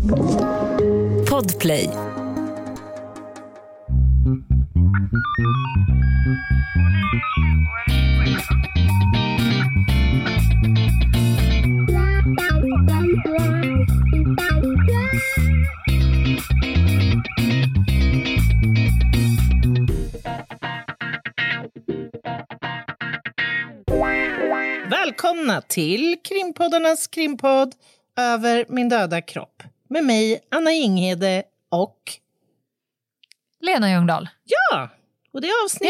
Podplay. Välkomna till Krimpoddarnas krimpodd Över min döda kropp. Med mig, Anna Jinghede och... Lena Ljungdahl. Ja, och det är avsnitt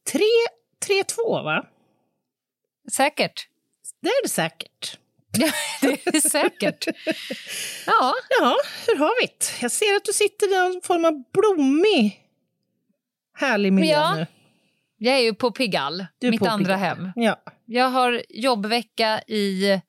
332, va? Säkert. Det är det säkert. Ja, det är säkert. Ja, hur har vi det? Jag ser att du sitter i någon form av blommig, härlig miljö nu. Jag är ju på Pigalle, mitt andra hem. Ja. Jag har jobbvecka i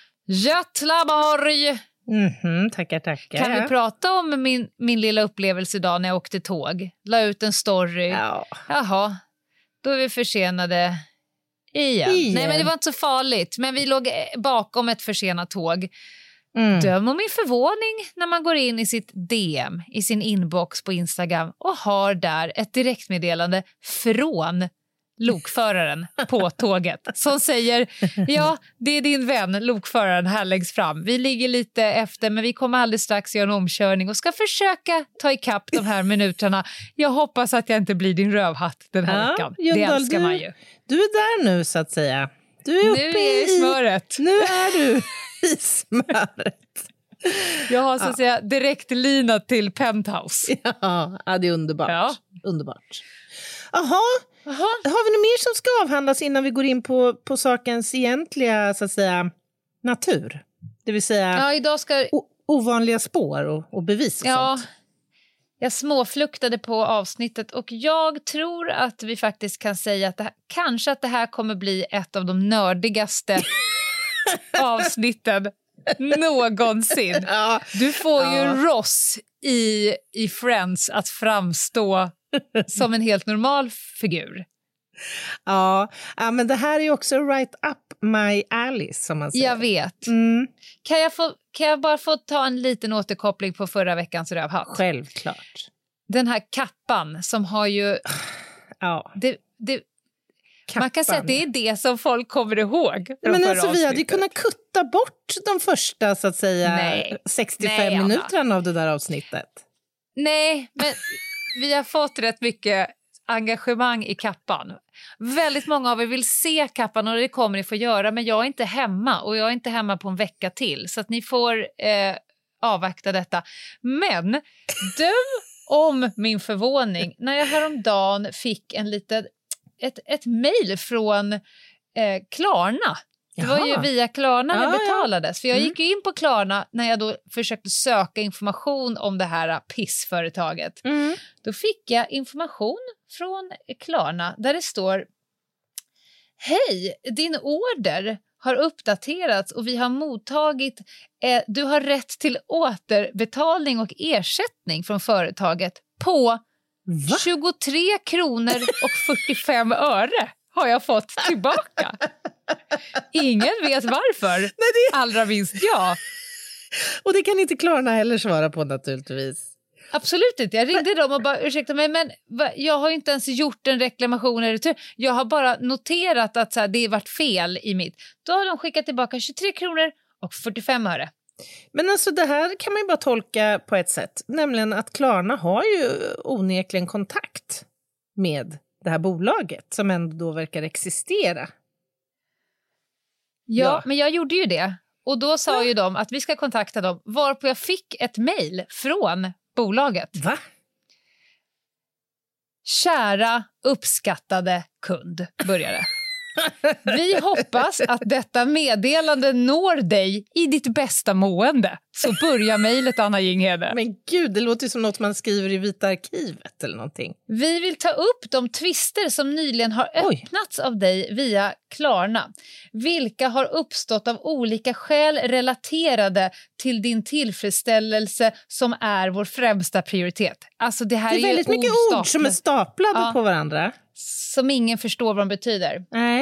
Götlaborg. Tackar. Kan vi prata om min lilla upplevelse idag när jag åkte tåg? La ut en story. Ja. Jaha, då är vi försenade igen. Nej, men det var inte så farligt. Men vi låg bakom ett försenat tåg. Döm om min förvåning när man går in i sitt DM, i sin inbox på Instagram och har där ett direktmeddelande från lokföraren på tåget som säger, ja, det är din vän, lokföraren här längst fram. Vi ligger lite efter, men vi kommer alldeles strax göra en omkörning och ska försöka ta ikapp de här minuterna. Jag hoppas att jag inte blir din rövhatt den här veckan. Ljungdahl, det älskar man ju. Du är där nu, så att säga. Du är uppe nu är i smöret. Nu är du i smöret. Jag har så att säga direkt lina till Penthouse. Ja, det är underbart. Ja. Underbart. Jaha. Har vi något mer som ska avhandlas innan vi går in på sakens egentliga, så att säga, natur? Det vill säga idag ska... ovanliga spår och bevis och sånt. Jag småfluktade på avsnittet och jag tror att vi faktiskt kan säga att det här kommer bli ett av de nördigaste avsnitten någonsin. Ja. Du får ju Ross i Friends att framstå som en helt normal figur. Ja, men det här är ju också right up my alley, som man säger. Jag vet. Kan jag bara få ta en liten återkoppling på förra veckans rövhatt? Självklart. Den här kappan som har ju... Ja. Man kan säga att det är det som folk kommer ihåg. Men alltså, vi hade ju kunnat kutta bort de första, så att säga, 65 minuterna av det där avsnittet. Nej, men vi har fått rätt mycket engagemang i kappan. Väldigt många av er vill se kappan och det kommer ni få göra, men jag är inte hemma och jag är inte hemma på en vecka till, så att ni får avvakta detta. Men döm om min förvåning när jag häromdagen fick ett mejl från Klarna. Det var ju via Klarna det betalades. För jag gick ju in på Klarna när jag då försökte söka information om det här pissföretaget. Då fick jag information från Klarna där det står: hej, din order har uppdaterats och vi har mottagit, du har rätt till återbetalning och ersättning från företaget på 23 kronor och 45 öre har jag fått tillbaka. Ingen vet varför. Nej, det... Allra minst jag. Och det kan inte Klarna heller svara på, naturligtvis. Absolut inte. Jag ringde dem och bara, ursäkta mig, men jag har inte ens gjort en reklamation eller retur. Jag har bara noterat att så här, det har varit fel i mitt. Då har de skickat tillbaka 23 kronor och 45 öre. Men alltså, det här kan man ju bara tolka på ett sätt. Nämligen att Klarna har ju onekligen kontakt med det här bolaget som ändå då verkar existera. Ja, men jag gjorde ju det. Och då sa ju de att vi ska kontakta dem, varpå jag fick ett mejl från bolaget. Va? Kära uppskattade kund, började. Vi hoppas att detta meddelande når dig i ditt bästa mående. Så börjar mejlet, Anna Jinghede. Men gud, det låter som något man skriver i Vita arkivet eller någonting. Vi vill ta upp de twister som nyligen har öppnats av dig via Klarna. Vilka har uppstått av olika skäl relaterade till din tillfredsställelse som är vår främsta prioritet. Alltså det här är väldigt mycket ord som är staplade på varandra. Som ingen förstår vad de betyder. Nej.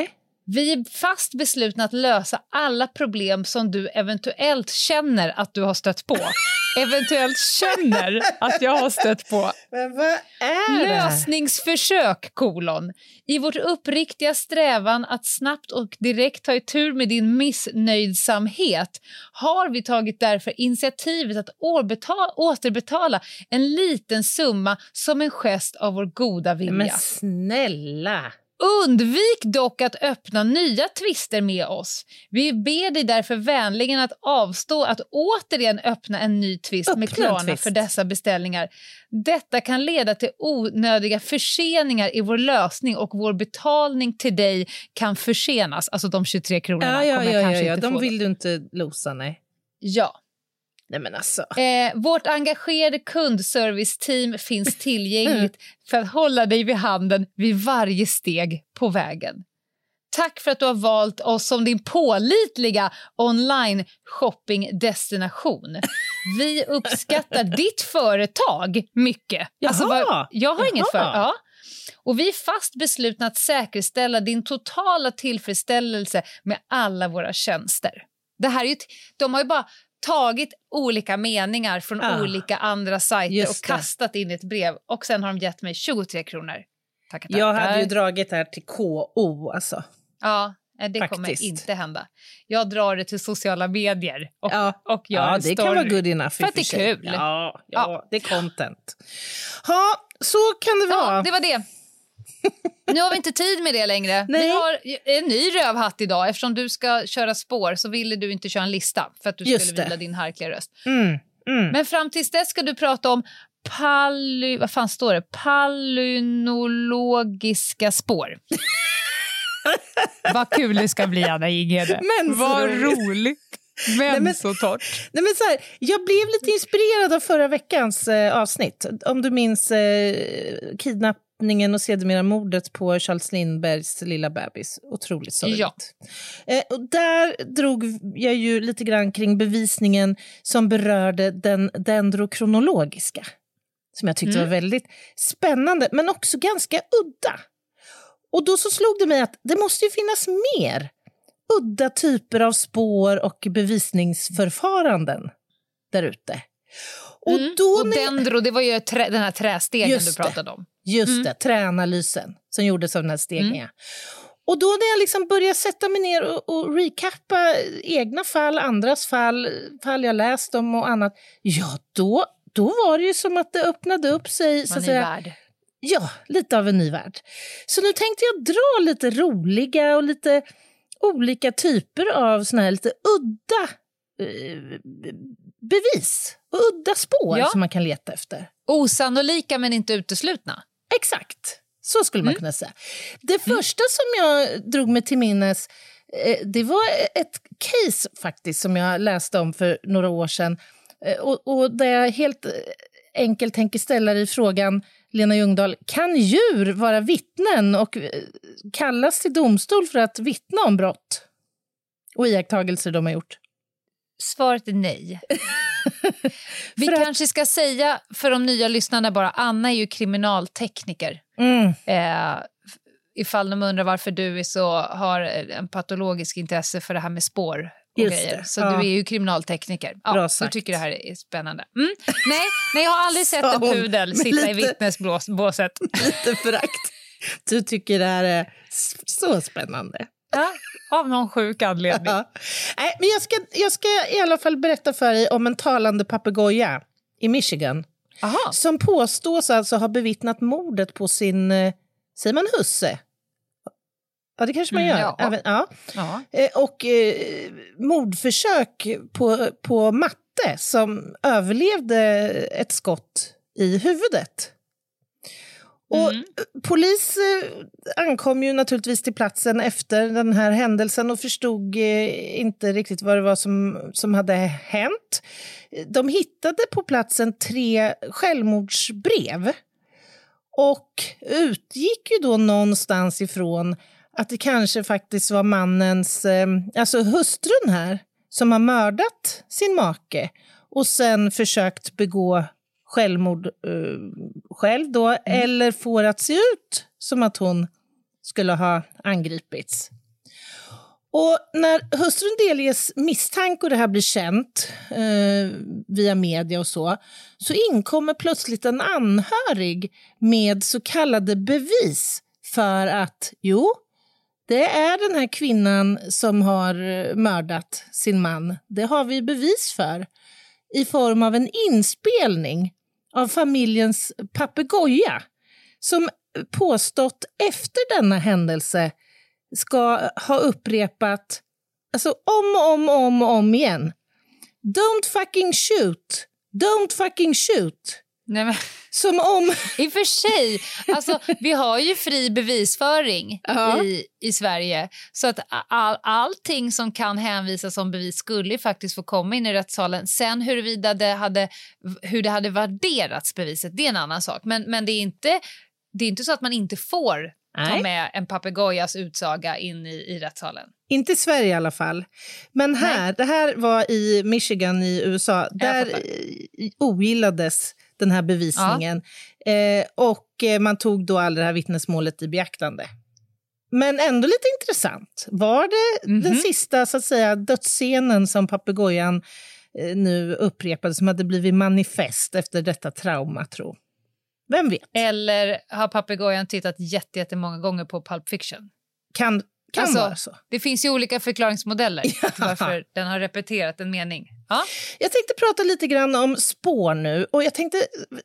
Vi är fast beslutna att lösa alla problem som du eventuellt känner att du har stött på. Eventuellt känner att jag har stött på. Men vad är det? Lösningsförsök, I vårt uppriktiga strävan att snabbt och direkt ta itu med din missnöjdsamhet har vi tagit därför initiativet att återbetala en liten summa som en gest av vår goda vilja. Men snälla! Undvik dock att öppna nya tvister med oss. Vi ber dig därför vänligen att avstå att återigen öppna en ny tvist med Klarna för dessa beställningar. Detta kan leda till onödiga förseningar i vår lösning och vår betalning till dig kan försenas. Alltså de 23 kronorna kommer jag kanske inte få. De vill du inte losa, nej. Ja. Nej, men alltså. Vårt engagerade kundserviceteam finns tillgängligt för att hålla dig vid handen vid varje steg på vägen. Tack för att du har valt oss som din pålitliga online shoppingdestination. Vi uppskattar ditt företag mycket. Alltså, jag har inget företag. Ja. Och vi är fast beslutna att säkerställa din totala tillfredsställelse med alla våra tjänster. Det här är ju de har ju bara tagit olika meningar från olika andra sajter och kastat in ett brev. Och sen har de gett mig 23 kronor. Tackar. Jag hade ju dragit det här till KO, alltså. Ja, det kommer inte hända. Jag drar det till sociala medier och gör en det story. Kan vara good enough. För att det är kul. Ja, det är content. Ja, så kan det vara. Ja, det var det. Nu har vi inte tid med det längre. Nej. Vi har en ny rövhatt idag. Eftersom du ska köra spår så ville du inte köra en lista för att du skulle vila din harkliga röst. Men fram tills dess ska du prata om vad fan står det? Palynologiska spår. Vad kul det ska bli, Anna Ingede. Vad roligt. Men så torrt. Nej, men så här, jag blev lite inspirerad av förra veckans avsnitt. Om du minns kidnappningen och sedermera mordet på Charles Lindbergs lilla bebis. Otroligt sorgligt. Ja. Och där drog jag ju lite grann kring bevisningen som berörde den dendrokronologiska. Som jag tyckte var väldigt spännande, men också ganska udda. Och då så slog det mig att det måste ju finnas mer udda typer av spår och bevisningsförfaranden där ute. Och dendro, det var ju den här trästegen du pratade om. Just det, träanalysen som gjordes av den här stegen. Och då när jag liksom började sätta mig ner och recappa egna fall, andras fall jag läst om och annat. Ja, då var det ju som att det öppnade upp sig. Så att säga, värld. Ja, lite av en ny värld. Så nu tänkte jag dra lite roliga och lite olika typer av såna här lite udda bevis och udda spår som man kan leta efter. Osannolika men inte uteslutna. Exakt, så skulle man kunna säga. Det första som jag drog mig till minnes, det var ett case faktiskt som jag läste om för några år sedan. Och där jag helt enkelt tänker ställa dig frågan, Lena Ljungdahl, kan djur vara vittnen och kallas till domstol för att vittna om brott och iakttagelser de har gjort? Svaret är nej. Vi kanske ska säga för de nya lyssnarna bara, Anna är ju kriminaltekniker. Ifall de undrar varför du har en patologisk intresse för det här med spår och grejer. Så du är ju kriminaltekniker. Ja, du tycker det här är spännande. Nej, jag har aldrig sett en pudel sitta i vittnesbåset. Lite förakt. Du tycker det här är så spännande. Ja, av någon sjuk anledning. Nej, men jag ska i alla fall berätta för dig om en talande papegoja i Michigan. Aha. Som påstås alltså ha bevittnat mordet på sin, säger man husse? Ja, det kanske man gör. Ja. Även, och mordförsök på matte som överlevde ett skott i huvudet. Och polis ankom ju naturligtvis till platsen efter den här händelsen och förstod inte riktigt vad det var som hade hänt. De hittade på platsen 3 självmordsbrev och utgick ju då någonstans ifrån att det kanske faktiskt var mannens, alltså hustrun här, som har mördat sin make och sen försökt begå självmord själv då, eller får att se ut som att hon skulle ha angripits. Och när hustrun delges misstanke och det här blir känt via media och så inkommer plötsligt en anhörig med så kallade bevis för att det är den här kvinnan som har mördat sin man. Det har vi bevis för i form av en inspelning av familjens papegoja som påstått efter denna händelse ska ha upprepat om igen. Don't fucking shoot. Don't fucking shoot. Nej, men... Som om... I och för sig, alltså, vi har ju fri bevisföring i Sverige. Så att allting som kan hänvisas som bevis skulle faktiskt få komma in i rättssalen. Sen hur det hade värderats beviset, det är en annan sak. Men det är inte så att man inte får ta med en papegojas utsaga in i rättssalen. Inte i Sverige i alla fall. Men det här var i Michigan i USA. Där ogillades den här bevisningen. Och man tog då aldrig det här vittnesmålet i beaktande. Men ändå lite intressant. Var det den sista så att säga dödsscenen som papegojan nu upprepade som hade blivit manifest efter detta trauma, tro? Vem vet? Eller har papegojan tittat jättemånga gånger på Pulp Fiction? Kan vara så. Det finns ju olika förklaringsmodeller till varför den har repeterat en mening. Ja? Jag tänkte prata lite grann om spår nu. Och jag tänkte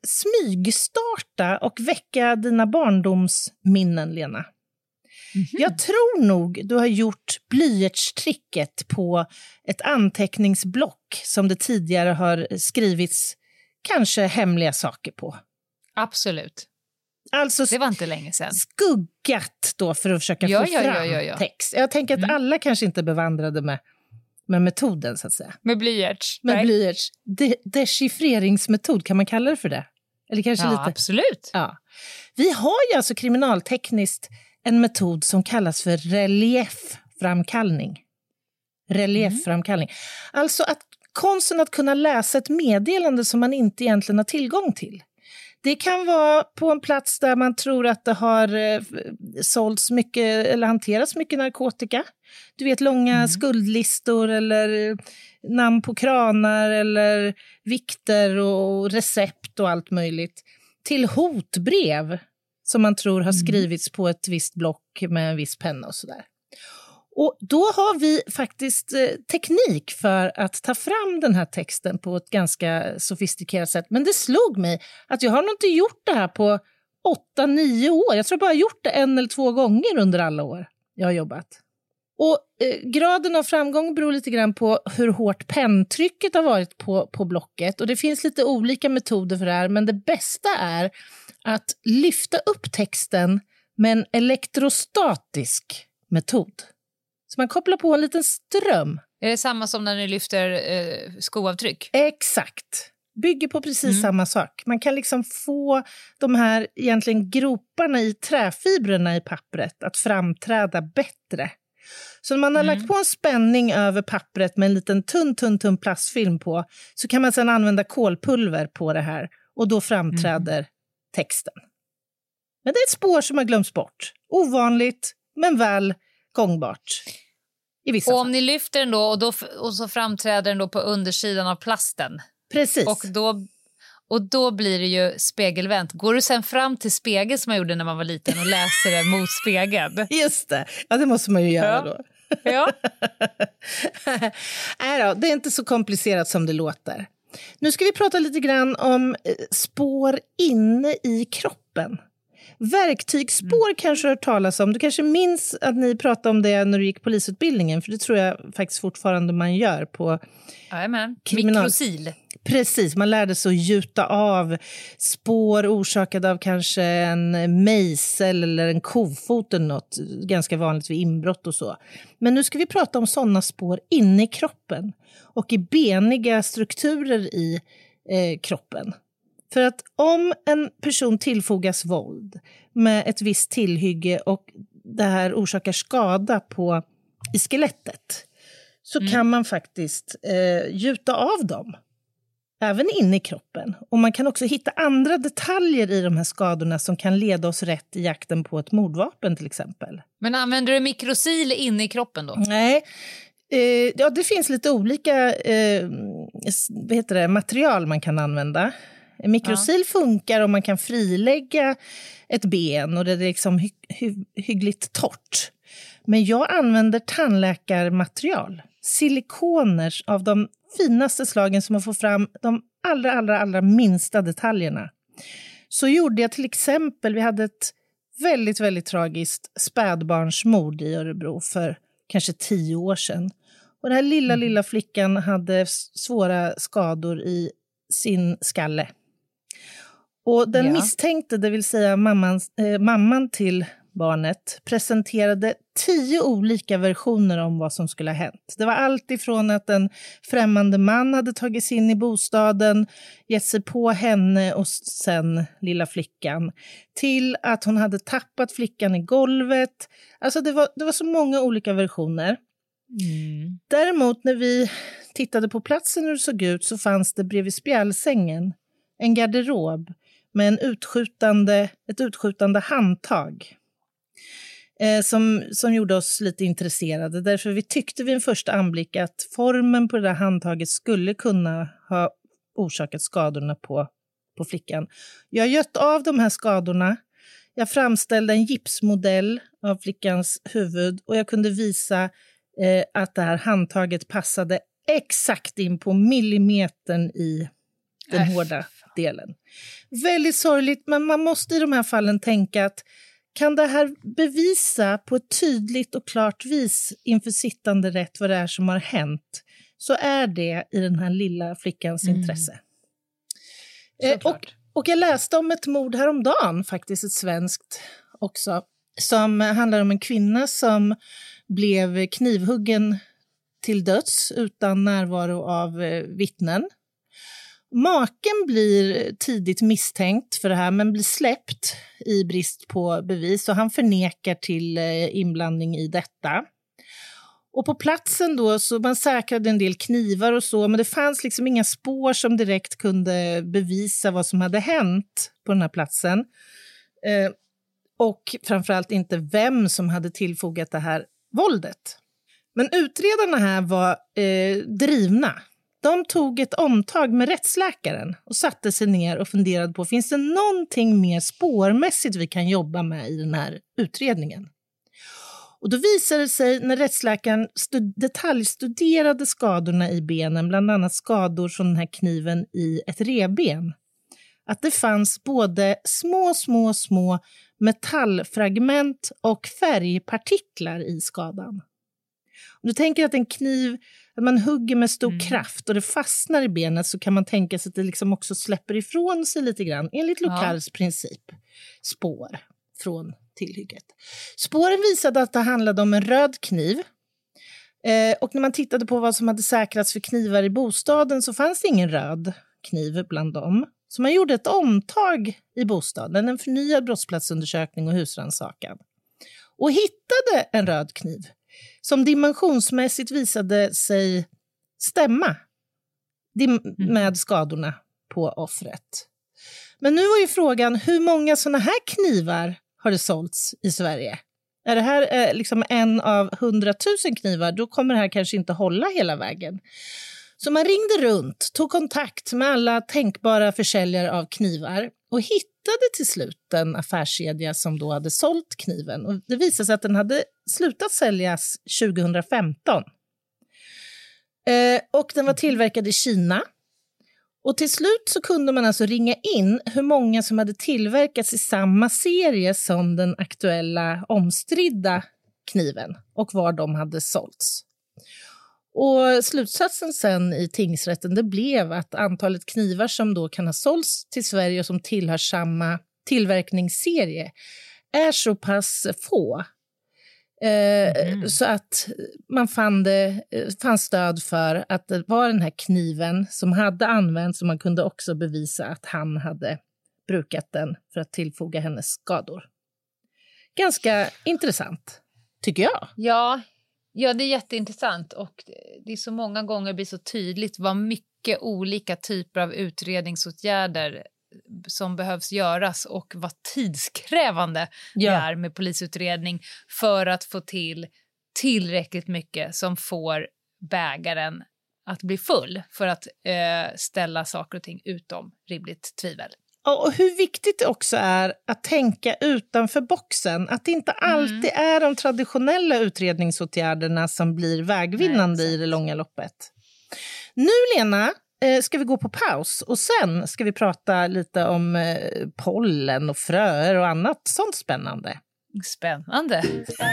smygstarta och väcka dina barndomsminnen, Lena. Jag tror nog du har gjort blyertstricket på ett anteckningsblock som det tidigare har skrivits kanske hemliga saker på. Absolut. Alltså, det var inte länge sedan. Skuggat då för att försöka få fram text. Jag tänker att alla kanske inte bevandrade med metoden så att säga. Med blyerts. Med blyerts. Dechiffreringsmetod, kan man kalla det för det? Eller kanske lite. Absolut. Ja. Vi har ju alltså kriminaltekniskt en metod som kallas för reliefframkallning. Reliefframkallning. Alltså att konsten att kunna läsa ett meddelande som man inte egentligen har tillgång till. Det kan vara på en plats där man tror att det har sålts mycket eller hanterats mycket narkotika. Du vet, långa skuldlistor eller namn på kranar eller vikter och recept och allt möjligt. Till hotbrev som man tror har skrivits på ett visst block med en viss penna och sådär. Och då har vi faktiskt teknik för att ta fram den här texten på ett ganska sofistikerat sätt. Men det slog mig att jag har nog inte gjort det här på 8-9 år. Jag tror bara jag har gjort det 1 eller 2 gånger under alla år jag har jobbat. Och graden av framgång beror lite grann på hur hårt penntrycket har varit på blocket. Och det finns lite olika metoder för det här, men det bästa är att lyfta upp texten med en elektrostatisk metod. Så man kopplar på en liten ström. Är det samma som när ni lyfter skoavtryck? Exakt. Bygger på precis samma sak. Man kan liksom få de här egentligen groparna i träfibrerna i pappret att framträda bättre. Så när man har lagt på en spänning över pappret med en liten tunn plastfilm på, så kan man sedan använda kolpulver på det här och då framträder texten. Men det är ett spår som har glömts bort. Ovanligt, men väl gångbart. I vissa och om fall. ni lyfter den då och så framträder den då på undersidan av plasten. Precis. Och då blir det ju spegelvänt. Går du sen fram till spegeln som man gjorde när man var liten och läser den mot spegeln? Just det. Ja, det måste man ju göra då. Ja. Nej då, det är inte så komplicerat som det låter. Nu ska vi prata lite grann om spår inne i kroppen. Verktygsspår kanske du har hört talas om. Du kanske minns att ni pratade om det när du gick polisutbildningen, för det tror jag faktiskt fortfarande man gör på mikrosil. Precis, man lärde sig att gjuta av spår orsakade av kanske en mejsel eller en kofot eller något, ganska vanligt vid inbrott och så. Men nu ska vi prata om sådana spår inne i kroppen och i beniga strukturer i kroppen. För att om en person tillfogas våld med ett visst tillhygge och det här orsakar skada i skelettet, så kan man faktiskt gjuta av dem. även in i kroppen. Och man kan också hitta andra detaljer i de här skadorna som kan leda oss rätt i jakten på ett mordvapen till exempel. Men använder du mikrosil inne i kroppen då? Nej, ja, det finns lite olika material man kan använda. Mikrosil funkar om man kan frilägga ett ben och det är liksom hyggligt torrt. Men jag använder tandläkarmaterial. Silikoner av de finaste slagen som man får fram de allra minsta detaljerna. Så gjorde jag till exempel, vi hade ett väldigt, väldigt tragiskt spädbarnsmord i Örebro för kanske 10 år sedan. Och den här lilla flickan hade svåra skador i sin skalle. Och den misstänkte, det vill säga mamman till barnet, presenterade 10 olika versioner om vad som skulle ha hänt. Det var allt ifrån att en främmande man hade tagit sig in i bostaden, gett sig på henne och sen lilla flickan, till att hon hade tappat flickan i golvet. Alltså det var så många olika versioner. Däremot när vi tittade på platsen hur det såg ut så fanns det bredvid spjälsängen en garderob med ett utskjutande handtag. Som gjorde oss lite intresserade. Därför vi tyckte vid en första anblick att formen på det där handtaget skulle kunna ha orsakat skadorna på flickan. Jag gött av de här skadorna. Jag framställde en gipsmodell av flickans huvud och jag kunde visa att det här handtaget passade exakt in på millimetern i den hårda delen. Väldigt sorgligt, men man måste i de här fallen tänka att kan det här bevisa på ett tydligt och klart vis inför sittande rätt vad det är som har hänt, så är det i den här lilla flickans intresse. Och jag läste om ett mord häromdagen, faktiskt ett svenskt också, som handlar om en kvinna som blev knivhuggen till döds utan närvaro av vittnen. Maken blir tidigt misstänkt för det här men blir släppt i brist på bevis och han förnekar till inblandning i detta. Och på platsen då så man säkrade en del knivar och så, men det fanns liksom inga spår som direkt kunde bevisa vad som hade hänt på den här platsen. Och framförallt inte vem som hade tillfogat det här våldet. Men utredarna här var drivna. De tog ett omtag med rättsläkaren och satte sig ner och funderade på, finns det någonting mer spårmässigt vi kan jobba med i den här utredningen? Och då visade det sig när rättsläkaren detaljstuderade skadorna i benen, bland annat skador från den här kniven i ett revben, att det fanns både små metallfragment och färgpartiklar i skadan. Om du tänker att en kniv, att man hugger med stor kraft och det fastnar i benet, så kan man tänka sig att det liksom också släpper ifrån sig lite grann, enligt Locars princip, spår från tillhygget. Spåren visade att det handlade om en röd kniv. Och när man tittade på vad som hade säkrats för knivar i bostaden så fanns det ingen röd kniv bland dem. Så man gjorde ett omtag i bostaden, en förnyad brottsplatsundersökning och husrannsakan. Och hittade en röd kniv som dimensionsmässigt visade sig stämma med skadorna på offret. Men nu var ju frågan, hur många sådana här knivar har det sålts i Sverige? Är det här liksom en av 100 000 knivar, då kommer det här kanske inte hålla hela vägen. Så man ringde runt, tog kontakt med alla tänkbara försäljare av knivar och hittade till slut en affärskedja som då hade sålt kniven. Och det visade sig att den hade slutat säljas 2015. Och den var tillverkad i Kina. Och till slut så kunde man alltså ringa in hur många som hade tillverkats i samma serie som den aktuella omstridda kniven och var de hade sålts. Och slutsatsen sen i tingsrätten, det blev att antalet knivar som då kan ha sålts till Sverige och som tillhör samma tillverkningsserie är så pass få. Så att man fann stöd för att det var den här kniven som hade använts, och man kunde också bevisa att han hade brukat den för att tillfoga hennes skador. Ganska intressant, tycker jag. Ja, Ja, det är jätteintressant och det är så många gånger blir så tydligt vad mycket olika typer av utredningsåtgärder som behövs göras och vad tidskrävande det är med polisutredning för att få till tillräckligt mycket som får bägaren att bli full för att ställa saker och ting utom rimligt tvivel. Och hur viktigt det också är att tänka utanför boxen. Att det inte alltid är de traditionella utredningsåtgärderna som blir vägvinnande i det långa loppet. Nu, Lena, ska vi gå på paus och sen ska vi prata lite om pollen och fröer och annat sånt spännande. Spännande.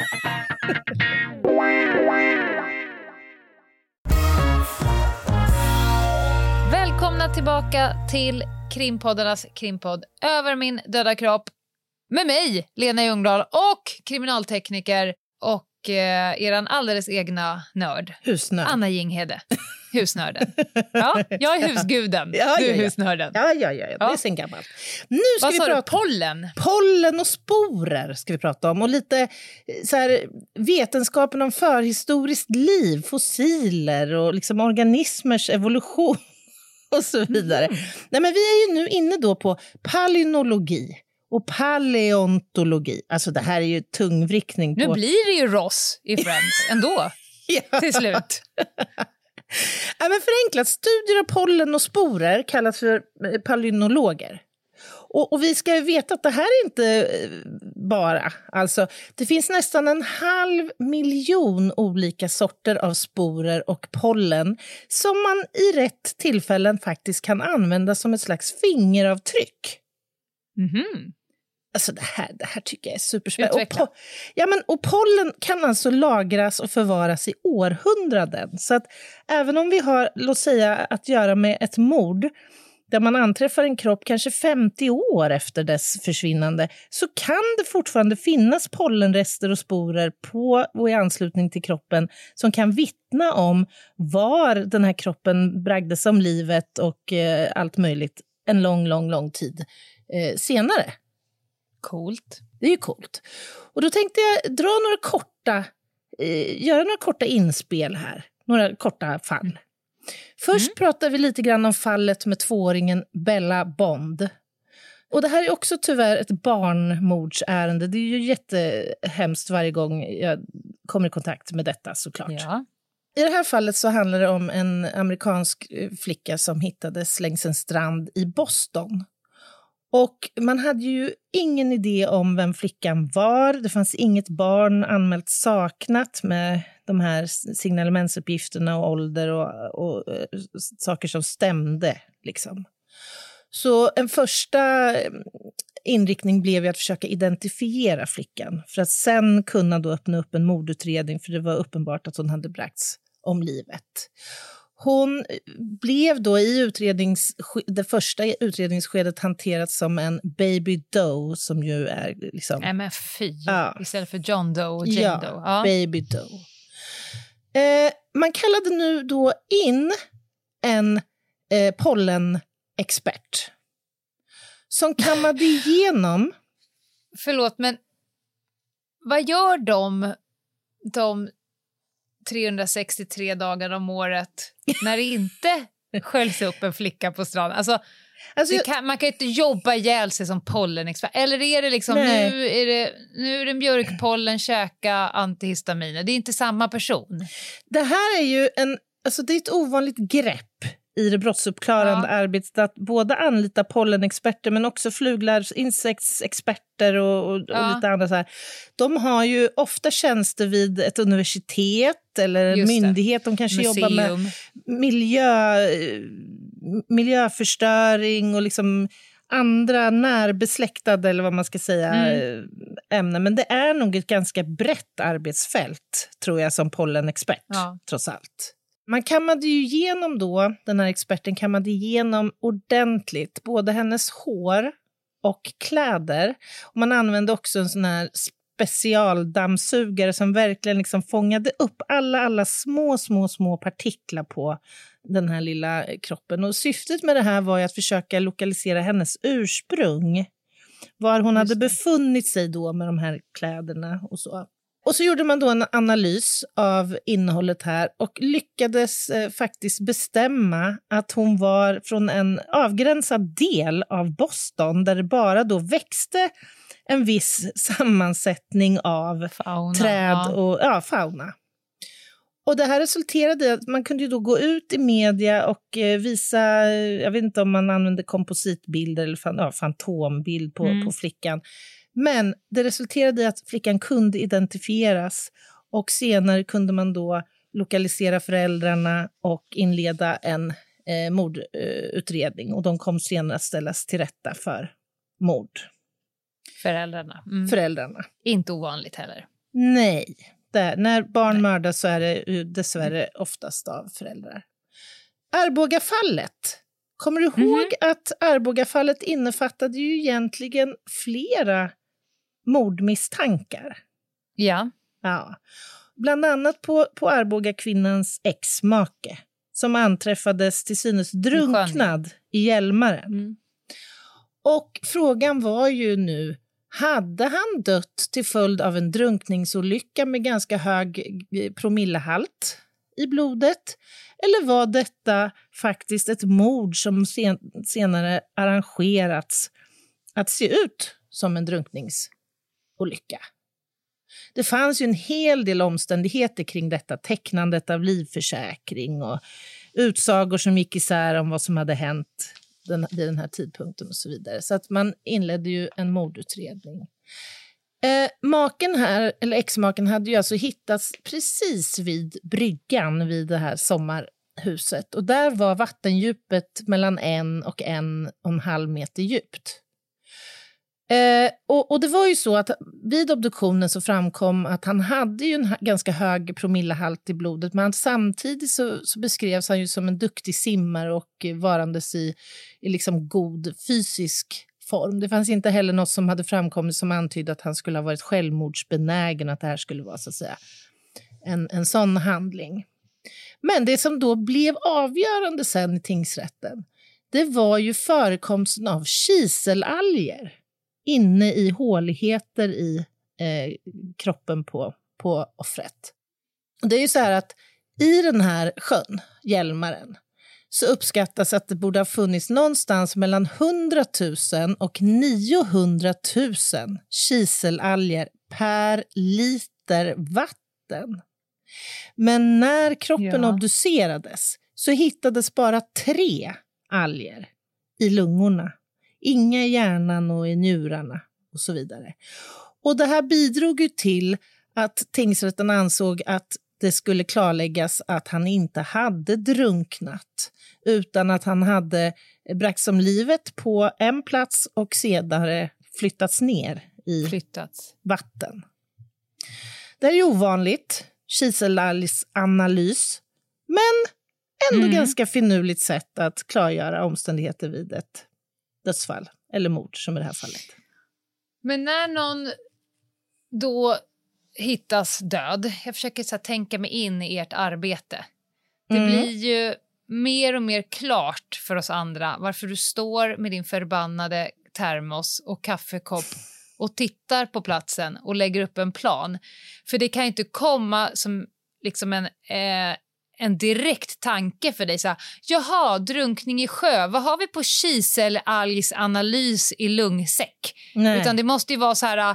Välkomna tillbaka till Krimpoddarnas krimpodd Över min döda kropp med mig, Lena Ljungdahl, och kriminaltekniker och eran alldeles egna nörd. Husnörd. Anna Jinghede. Husnörden. Ja, jag är husguden. Du är husnörden. Ja, det är sen gammalt. Nu ska vi prata pollen. Pollen och sporer ska vi prata om. Och lite så här, vetenskapen om förhistoriskt liv, fossiler och liksom organismers evolution och så vidare. Nej, men vi är ju nu inne då på palynologi och paleontologi. Alltså det här är ju tungvrickning på... Nu blir det ju Ross i Friends ändå, till slut. Ja, men förenklat, studier av pollen och sporer kallas för palynologer. Och vi ska veta att det här är inte bara, alltså det finns nästan 500 000 olika sorter av sporer och pollen som man i rätt tillfällen faktiskt kan använda som ett slags fingeravtryck. Mhm. Alltså det här tycker jag är superspännande. Och pollen kan alltså lagras och förvaras i århundraden. Så att även om vi har, låt säga, att göra med ett mord där man anträffar en kropp kanske 50 år efter dess försvinnande, så kan det fortfarande finnas pollenrester och sporer på och i anslutning till kroppen som kan vittna om var den här kroppen bragdes om livet och allt möjligt en lång tid senare. Coolt. Det är ju coolt. Och då tänkte jag göra några korta inspel här. Några korta fall. Först pratar vi lite grann om fallet med 2-åringen Bella Bond. Och det här är också tyvärr ett barnmordsärende. Det är ju jättehemskt varje gång jag kommer i kontakt med detta, såklart. Ja. I det här fallet så handlar det om en amerikansk flicka som hittades längs en strand i Boston. Och man hade ju ingen idé om vem flickan var. Det fanns inget barn anmält saknat med de här signalementsuppgifterna och ålder och saker som stämde. Liksom. Så en första inriktning blev ju att försöka identifiera flickan. För att sen kunna då öppna upp en mordutredning, för det var uppenbart att hon hade bragts om livet. Hon blev då i det första utredningsskedet hanterat som en baby Doe, som ju är liksom... MFI, istället för John Doe och Jane Doe. Ja, baby Doe. Man kallade nu då in en pollenexpert som kammade igenom... Förlåt, men vad gör de 363 dagar om året när det inte sköljs upp en flicka på stranden? Alltså man kan inte jobba ihjäl sig som pollenexpert. Eller är det liksom nu är det mjölkpollen, käka antihistaminer. Det är inte samma person. Det här är ju det är ett ovanligt grepp i det brottsuppklarande arbetet att både anlita pollenexperter men också insektsexperter och lite andra så här. De har ju ofta tjänster vid ett universitet eller en myndighet. De kanske jobbar med miljöförstöring och liksom andra närbesläktade, eller vad man ska säga, ämnen. Men det är nog ett ganska brett arbetsfält, tror jag, som pollenexpert, trots allt. Man kammade ju igenom då, den här experten kammade igenom ordentligt både hennes hår och kläder. Och man använde också en sån här specialdammsugare som verkligen liksom fångade upp alla små partiklar på den här lilla kroppen. Och syftet med det här var ju att försöka lokalisera hennes ursprung. Var hon hade befunnit sig då med de här kläderna och så. Och så gjorde man då en analys av innehållet här och lyckades faktiskt bestämma att hon var från en avgränsad del av Boston där det bara då växte en viss sammansättning av träd och fauna. Och det här resulterade i att man kunde ju då gå ut i media och visa, jag vet inte om man använde kompositbilder eller fantombild på flickan. Men det resulterade i att flickan kunde identifieras och senare kunde man då lokalisera föräldrarna och inleda en mordutredning. Och de kom senare att ställas till rätta för mord. Föräldrarna. Inte ovanligt heller. Nej. När barn mördas så är det dessvärre oftast av föräldrar. Arbogafallet. Kommer du ihåg att Arbogafallet innefattade ju egentligen flera mordmisstankar? Ja. Bland annat på Arboga-kvinnans ex-make som anträffades till synes drunknad i Hjälmaren. Och frågan var ju nu, hade han dött till följd av en drunkningsolycka med ganska hög promillehalt i blodet? Eller var detta faktiskt ett mord som senare arrangerats att se ut som en drunkningsolycka? Det fanns ju en hel del omständigheter kring detta, tecknandet av livförsäkring och utsagor som gick isär om vad som hade hänt vid den här tidpunkten och så vidare. Så att man inledde ju en mordutredning. Maken här, eller ex-maken, hade ju alltså hittats precis vid bryggan vid det här sommarhuset. Och där var vattendjupet mellan 1 och 1,5 meter djupt. Och det var ju så att vid obduktionen så framkom att han hade ju en ganska hög promillehalt i blodet, men samtidigt så beskrevs han ju som en duktig simmare och varandes i liksom god fysisk form. Det fanns inte heller något som hade framkommit som antydde att han skulle ha varit självmordsbenägen, att det här skulle vara så att säga en sån handling. Men det som då blev avgörande sen i tingsrätten, det var ju förekomsten av kiselalger inne i håligheter i kroppen på offret. Och det är ju så här att i den här sjön, Hjälmaren, så uppskattas att det borde ha funnits någonstans mellan 100 000 och 900 000 kiselalger per liter vatten. Men när kroppen obducerades så hittades bara 3 alger i lungorna. Inga i hjärnan och i njurarna och så vidare. Och det här bidrog ju till att tingsrätten ansåg att det skulle klarläggas att han inte hade drunknat utan att han hade bragts om livet på en plats och senare flyttats ner i vatten. Det är ju ovanligt, kiselalgsanalys, men ändå ganska finurligt sätt att klargöra omständigheter vid ett dödsfall eller mord som i det här fallet. Men när någon då hittas död, jag försöker så här tänka mig in i ert arbete. Det blir ju mer och mer klart för oss andra varför du står med din förbannade termos och kaffekopp och tittar på platsen och lägger upp en plan. För det kan ju inte komma som liksom en direkt tanke för dig. Så här, jaha, drunkning i sjö. Vad har vi på kiselalgsanalys i lungsäck? Nej. Utan det måste ju vara så här,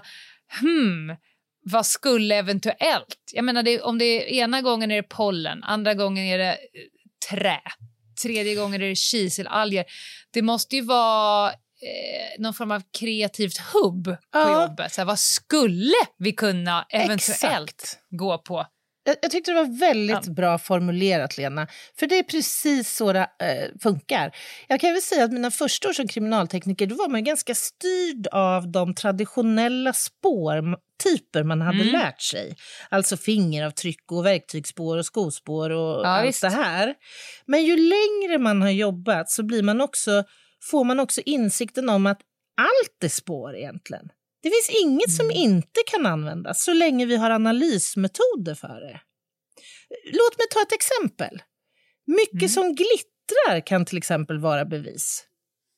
vad skulle eventuellt? Jag menar, om det är ena gången är det pollen, andra gången är det trä, tredje gången är det kiselalger. Det måste ju vara någon form av kreativt hubb på jobbet. Så här, vad skulle vi kunna eventuellt gå på? Jag tyckte det var väldigt bra formulerat, Lena. För det är precis så det funkar. Jag kan väl säga att mina första år som kriminaltekniker, då var man ganska styrd av de traditionella spårtyper man hade lärt sig. Alltså fingeravtryck och verktygsspår och skospår och allt det här. Men ju längre man har jobbat så får man också insikten om att allt är spår egentligen. Det finns inget som inte kan användas så länge vi har analysmetoder för det. Låt mig ta ett exempel. Mycket som glittrar kan till exempel vara bevis.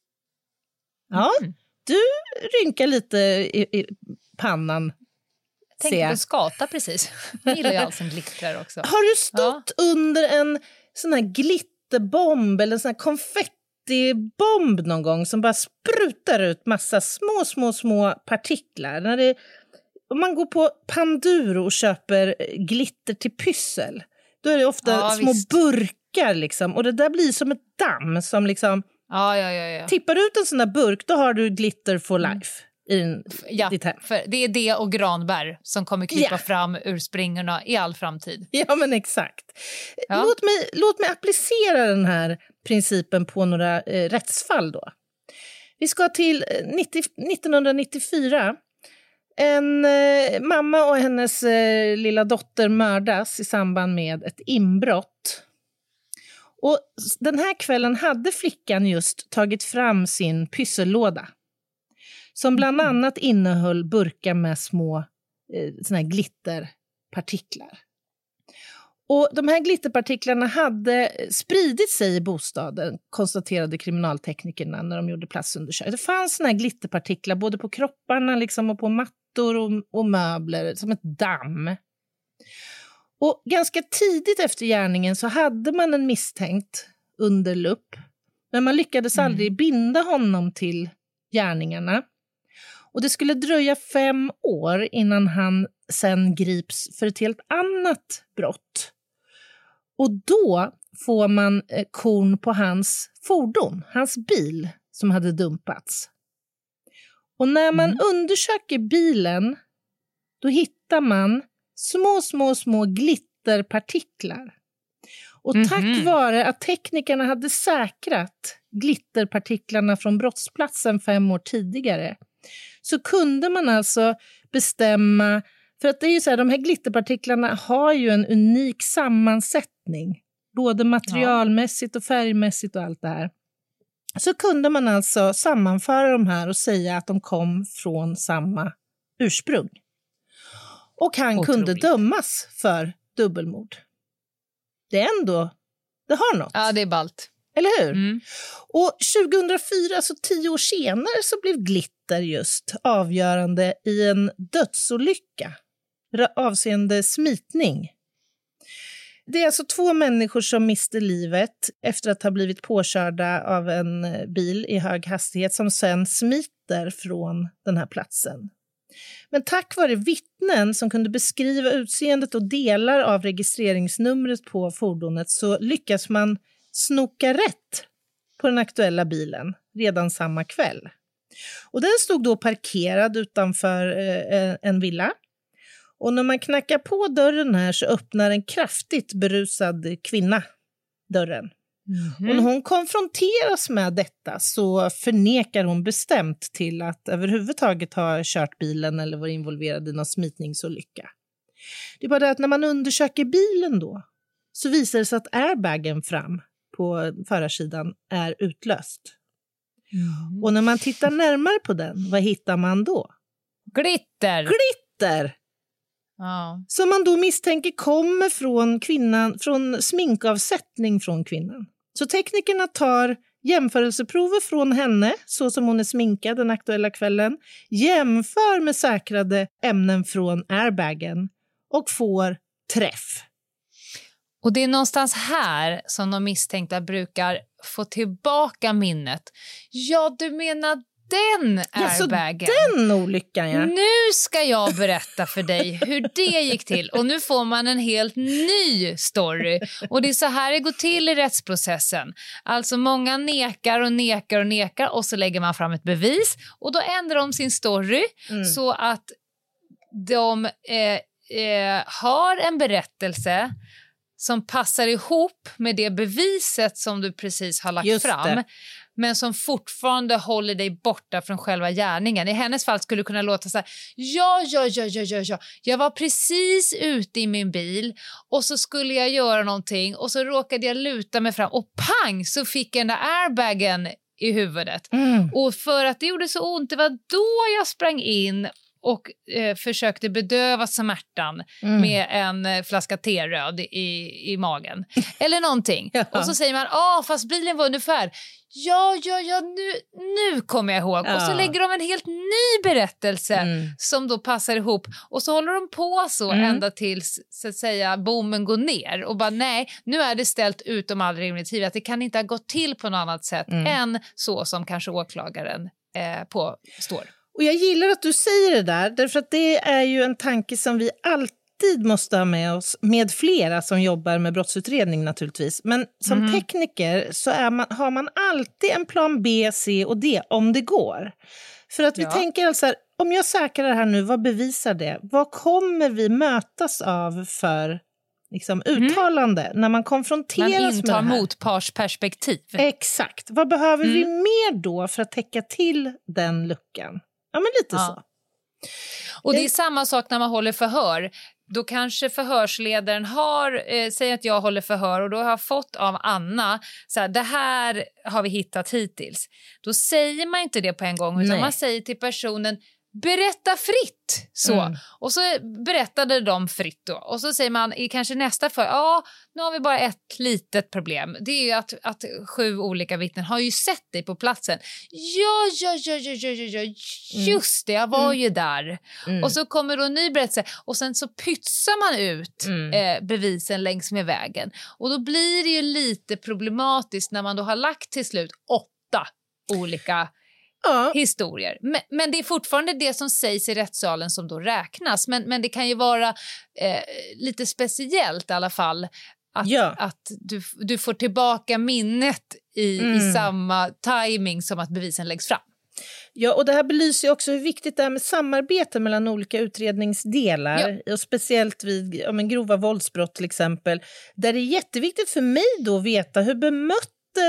Ja, du rynkar lite i pannan. Tänkte på skata precis. Jag gillar ju allt som glittrar också. Har du stått under en sån här glitterbomb eller en sån här konfettibomb någon gång som bara sprutar ut massa små partiklar? Om man går på Panduro och köper glitter till pyssel, då är det ofta små burkar liksom. Och det där blir som ett damm som liksom... Ja. Tippar ut en sån där burk, då har du glitter for life i ditt hem. För det är det och granbär som kommer krypa fram ur springorna i all framtid. Ja, men exakt. Ja. Låt mig applicera den här principen på några rättsfall då. Vi ska till 1994. En mamma och hennes lilla dotter mördas i samband med ett inbrott. Och den här kvällen hade flickan just tagit fram sin pyssellåda. Som bland annat innehöll burkar med små såna här glitterpartiklar. Och de här glitterpartiklarna hade spridit sig i bostaden, konstaterade kriminalteknikerna när de gjorde platsundersökning. Det fanns såna här glitterpartiklar både på kropparna liksom, och på mattor och möbler, som ett damm. Och ganska tidigt efter gärningen så hade man en misstänkt under lupp. Men man lyckades aldrig binda honom till gärningarna. Och det skulle dröja 5 år innan han sen grips för ett helt annat brott. Och då får man korn på hans fordon, hans bil som hade dumpats. Och när man undersöker bilen, då hittar man små glitterpartiklar. Och tack vare att teknikerna hade säkrat glitterpartiklarna från brottsplatsen 5 år tidigare, så kunde man alltså bestämma, för att det är ju så här, de här glitterpartiklarna har ju en unik sammansättning, både materialmässigt och färgmässigt och allt det här. Så kunde man alltså sammanföra de här och säga att de kom från samma ursprung. Och han kunde dömas för dubbelmord. Det är ändå, det har något. Ja, det är ballt. Eller hur? Och 2004, så 10 år senare, så blev glitter just avgörande i en dödsolycka avseende smitning. Det är alltså 2 människor som miste livet efter att ha blivit påkörda av en bil i hög hastighet som sen smiter från den här platsen. Men tack vare vittnen som kunde beskriva utseendet och delar av registreringsnumret på fordonet så lyckas man snoka rätt på den aktuella bilen redan samma kväll. Och den stod då parkerad utanför en villa. Och när man knackar på dörren här så öppnar en kraftigt berusad kvinna dörren. Och när hon konfronteras med detta så förnekar hon bestämt till att överhuvudtaget ha kört bilen eller varit involverad i någon smitningsolycka. Det är bara det att när man undersöker bilen då så visar det sig att airbagen fram på förarsidan är utlöst. Och när man tittar närmare på den, vad hittar man då? Glitter! Ja. Som man då misstänker kommer från sminkavsättning från kvinnan. Så teknikerna tar jämförelseprover från henne, så som hon är sminkad den aktuella kvällen, jämför med säkrade ämnen från airbagen och får träff. Och det är någonstans här som de misstänkta brukar få tillbaka minnet. Ja, du menar den airbagen. Ja, den olyckan, ja. Nu ska jag berätta för dig hur det gick till. Och nu får man en helt ny story. Och det är så här det går till i rättsprocessen. Alltså många nekar och så lägger man fram ett bevis. Och då ändrar de sin story så att de har en berättelse som passar ihop med det beviset som du precis har lagt fram. Men som fortfarande håller dig borta från själva gärningen. I hennes fall skulle det kunna låta så här: ja. Jag var precis ute i min bil och så skulle jag göra någonting och så råkade jag luta mig fram och pang så fick jag den där airbagen i huvudet. Och för att det gjorde så ont, det var då jag sprang in och försökte bedöva smärtan med en flaska teröd i magen. Eller någonting. Ja. Och så säger man, fast bilen var ungefär... Ja, nu kommer jag ihåg. Och så lägger de en helt ny berättelse som då passar ihop. Och så håller de på så ända tills, så att säga, bommen går ner. Och bara, nej, nu är det ställt utom all rimlig tid. Att det kan inte ha gått till på något annat sätt än så som kanske åklagaren påstår. Och jag gillar att du säger det där, därför att det är ju en tanke som vi alltid måste ha med oss, med flera som jobbar med brottsutredning naturligtvis. Men som tekniker så har man alltid en plan B, C och D om det går. För att vi tänker alltså här, om jag säkrar det här nu, vad bevisar det? Vad kommer vi mötas av för liksom, uttalande när man konfronteras med det här? Man intar motpartsperspektiv. Exakt. Vad behöver vi mer då för att täcka till den luckan? Ja, men lite så. Och det är samma sak när man håller förhör. Då kanske förhörsledaren säger att jag håller förhör och då har jag fått av Anna så här, det här har vi hittat hittills. Då säger man inte det på en gång utan man säger till personen, berätta fritt. Så. Och så berättade de fritt då. Och så säger man i kanske nästa nu har vi bara ett litet problem. Det är ju att 7 olika vittnen har ju sett dig på platsen. Ja, just det, jag var ju där. Och så kommer då en ny berättelse och sen så pytsar man ut bevisen längs med vägen. Och då blir det ju lite problematiskt när man då har lagt till slut 8 olika historier. Men det är fortfarande det som sägs i rättssalen som då räknas. Men det kan ju vara lite speciellt i alla fall att du får tillbaka minnet i samma timing som att bevisen läggs fram. Ja, och det här belyser ju också hur viktigt det är med samarbete mellan olika utredningsdelar. Och speciellt vid grova våldsbrott till exempel. Där det är jätteviktigt för mig då att veta hur bemött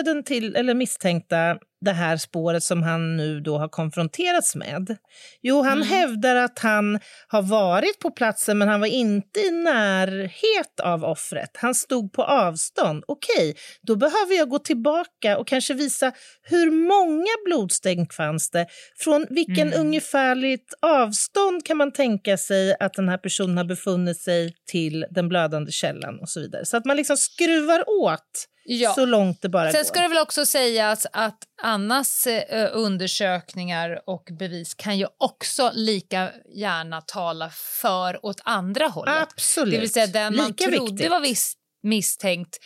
den misstänkta det här spåret som han nu då har konfronterats med. Jo, han hävdar att han har varit på platsen men han var inte i närhet av offret. Han stod på avstånd. Okej, då behöver jag gå tillbaka och kanske visa hur många blodstänk fanns det. Från vilken ungefärligt avstånd kan man tänka sig att den här personen har befunnit sig till den blödande källan och så vidare. Så att man liksom skruvar åt så långt det bara går. Sen ska det väl också sägas att Annas undersökningar och bevis kan ju också lika gärna tala för åt andra hållet. Absolut. Det vill säga den man trodde var misstänkt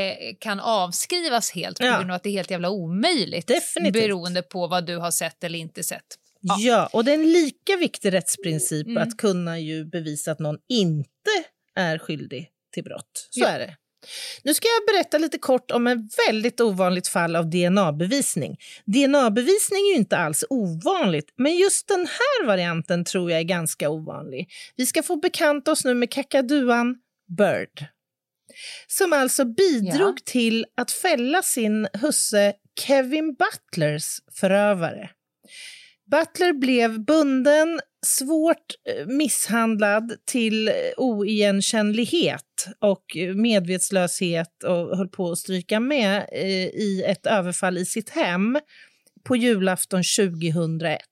kan avskrivas helt på grund av att det är helt jävla omöjligt. Definitivt. Beroende på vad du har sett eller inte sett. Ja, och det är en lika viktig rättsprincip att kunna ju bevisa att någon inte är skyldig till brott. Så är det. Nu ska jag berätta lite kort om ett väldigt ovanligt fall av DNA-bevisning. DNA-bevisning är ju inte alls ovanligt, men just den här varianten tror jag är ganska ovanlig. Vi ska få bekanta oss nu med kakaduan Bird, som alltså bidrog till att fälla sin husse Kevin Butlers förövare. Butler blev bunden, svårt misshandlad till oigenkännlighet och medvetslöshet och höll på att stryka med i ett överfall i sitt hem på julafton 2001.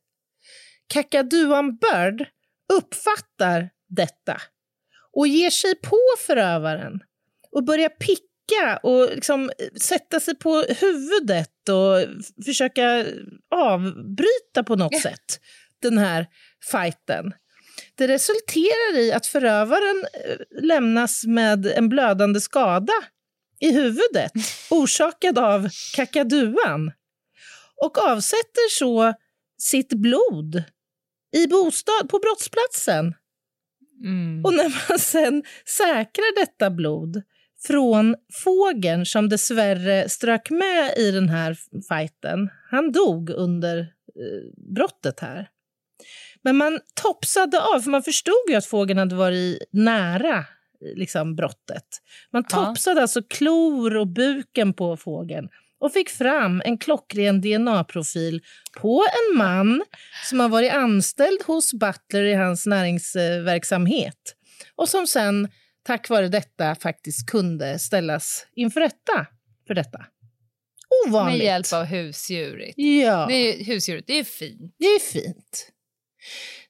Kakaduan Bird uppfattar detta och ger sig på förövaren och börjar picka och liksom sätta sig på huvudet och försöka avbryta på något sätt den här fighten. Det resulterar i att förövaren lämnas med en blödande skada i huvudet orsakad av kakaduan och avsätter så sitt blod i bostad på brottsplatsen. Och när man sen säkrar detta blod från fågeln som dessvärre strök med i den här fighten. Han dog under brottet här. Men man topsade av, för man förstod ju att fågeln hade varit nära liksom, brottet. Man topsade alltså klor och buken på fågeln och fick fram en klockren DNA-profil på en man som har varit anställd hos Butler i hans näringsverksamhet och som sen tack vare detta faktiskt kunde ställas inför rätta för detta. Ovanligt. Med hjälp av husdjuret. Ja. Husdjuret, det är fint. Det är fint.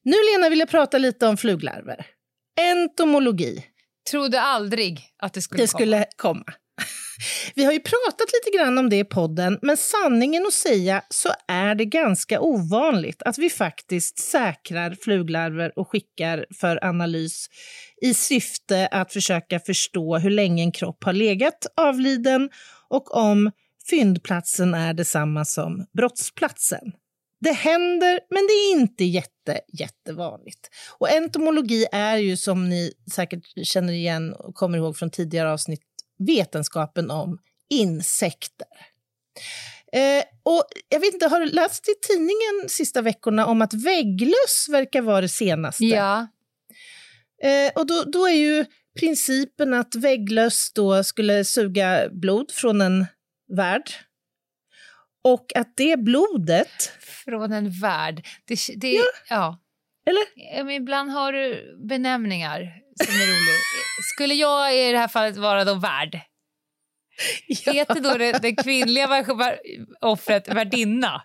Nu, Lena, vill jag prata lite om fluglarver. Entomologi. Trodde aldrig att det skulle komma. Vi har ju pratat lite grann om det i podden, men sanningen att säga så är det ganska ovanligt att vi faktiskt säkrar fluglarver och skickar för analys i syfte att försöka förstå hur länge en kropp har legat avliden och om fyndplatsen är detsamma som brottsplatsen. Det händer, men det är inte jättevanligt. Och entomologi är ju, som ni säkert känner igen och kommer ihåg från tidigare avsnitt, vetenskapen om insekter. Och jag vet inte, har du läst i tidningen sista veckorna om att vägglöss verkar vara det senaste? Ja. Och då är ju principen att vägglöss då skulle suga blod från en värd. Och att det blodet... Från en värld. Ja. Eller? Men ibland har du benämningar som är roliga. Skulle jag i det här fallet vara då värd? Ja. Heter då det kvinnliga offret värdinna?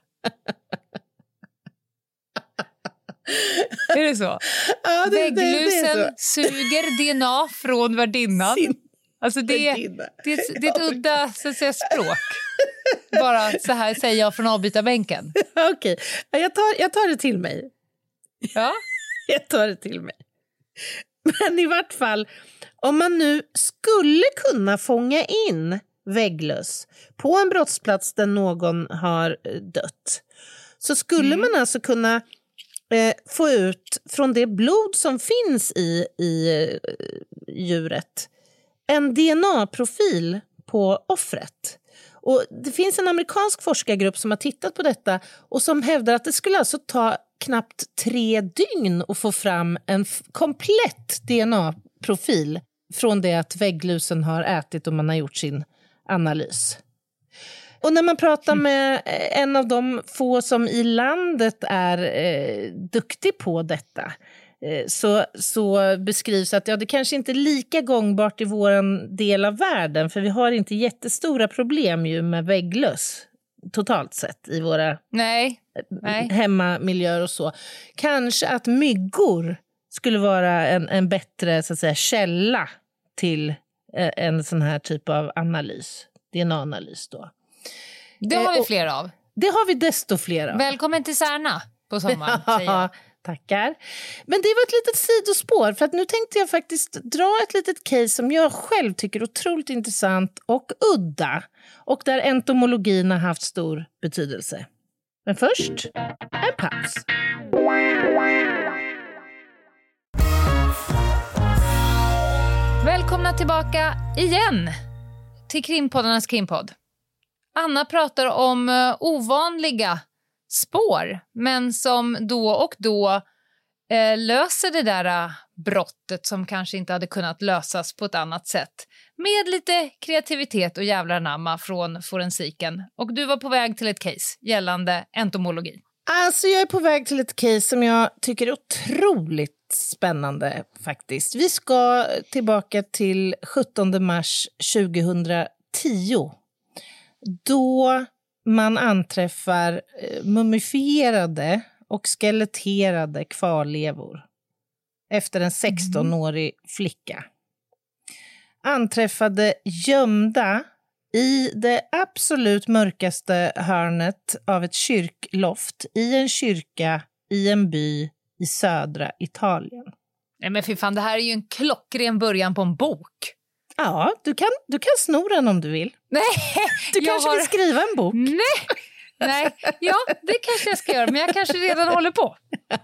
Är det så? Ja, vägglusen suger DNA från värdinnan. Alltså det är ett udda så att säga, språk. Bara så här säger jag från avbytarbänken. Okej, jag tar det till mig. Ja? Jag tar det till mig. Men i vart fall, om man nu skulle kunna fånga in vägglöss på en brottsplats där någon har dött, så skulle man alltså kunna få ut från det blod som finns i djuret en DNA-profil på offret. Och det finns en amerikansk forskargrupp som har tittat på detta och som hävdar att det skulle alltså ta knappt 3 dygn att få fram en komplett DNA-profil från det att vägglusen har ätit och man har gjort sin analys. Och när man pratar med en av de få som i landet är duktig på detta, så beskrivs att det kanske inte är lika gångbart i vår del av världen, för vi har inte jättestora problem ju med vägglöss totalt sett i våra hemmamiljöer och så. Kanske att myggor skulle vara en bättre så att säga källa till en sån här typ av analys, DNA-analys då. Det har vi fler av. Det har vi desto fler av. Välkommen till Särna på sommaren, säger jag. Tackar. Men det var ett litet sidospår, för att nu tänkte jag faktiskt dra ett litet case som jag själv tycker är otroligt intressant och udda, och där entomologin har haft stor betydelse. Men först, en paus. Välkomna tillbaka igen till Krimpoddarnas Krimpodd. Anna pratar om ovanliga spår, men som då och då löser det där brottet som kanske inte hade kunnat lösas på ett annat sätt. Med lite kreativitet och jävlar namma från forensiken. Och du var på väg till ett case gällande entomologi. Alltså jag är på väg till ett case som jag tycker är otroligt spännande faktiskt. Vi ska tillbaka till 17 mars 2010. Då man anträffar mumifierade och skeletterade kvarlevor efter en 16-årig flicka. Anträffade gömda i det absolut mörkaste hörnet av ett kyrkloft i en kyrka i en by i södra Italien. Nej men fy fan, det här är ju en klockren början på en bok. Ja, du kan sno den om du vill. Nej, du kanske vill skriva en bok. Nej, ja, det kanske jag ska göra, men jag kanske redan håller på.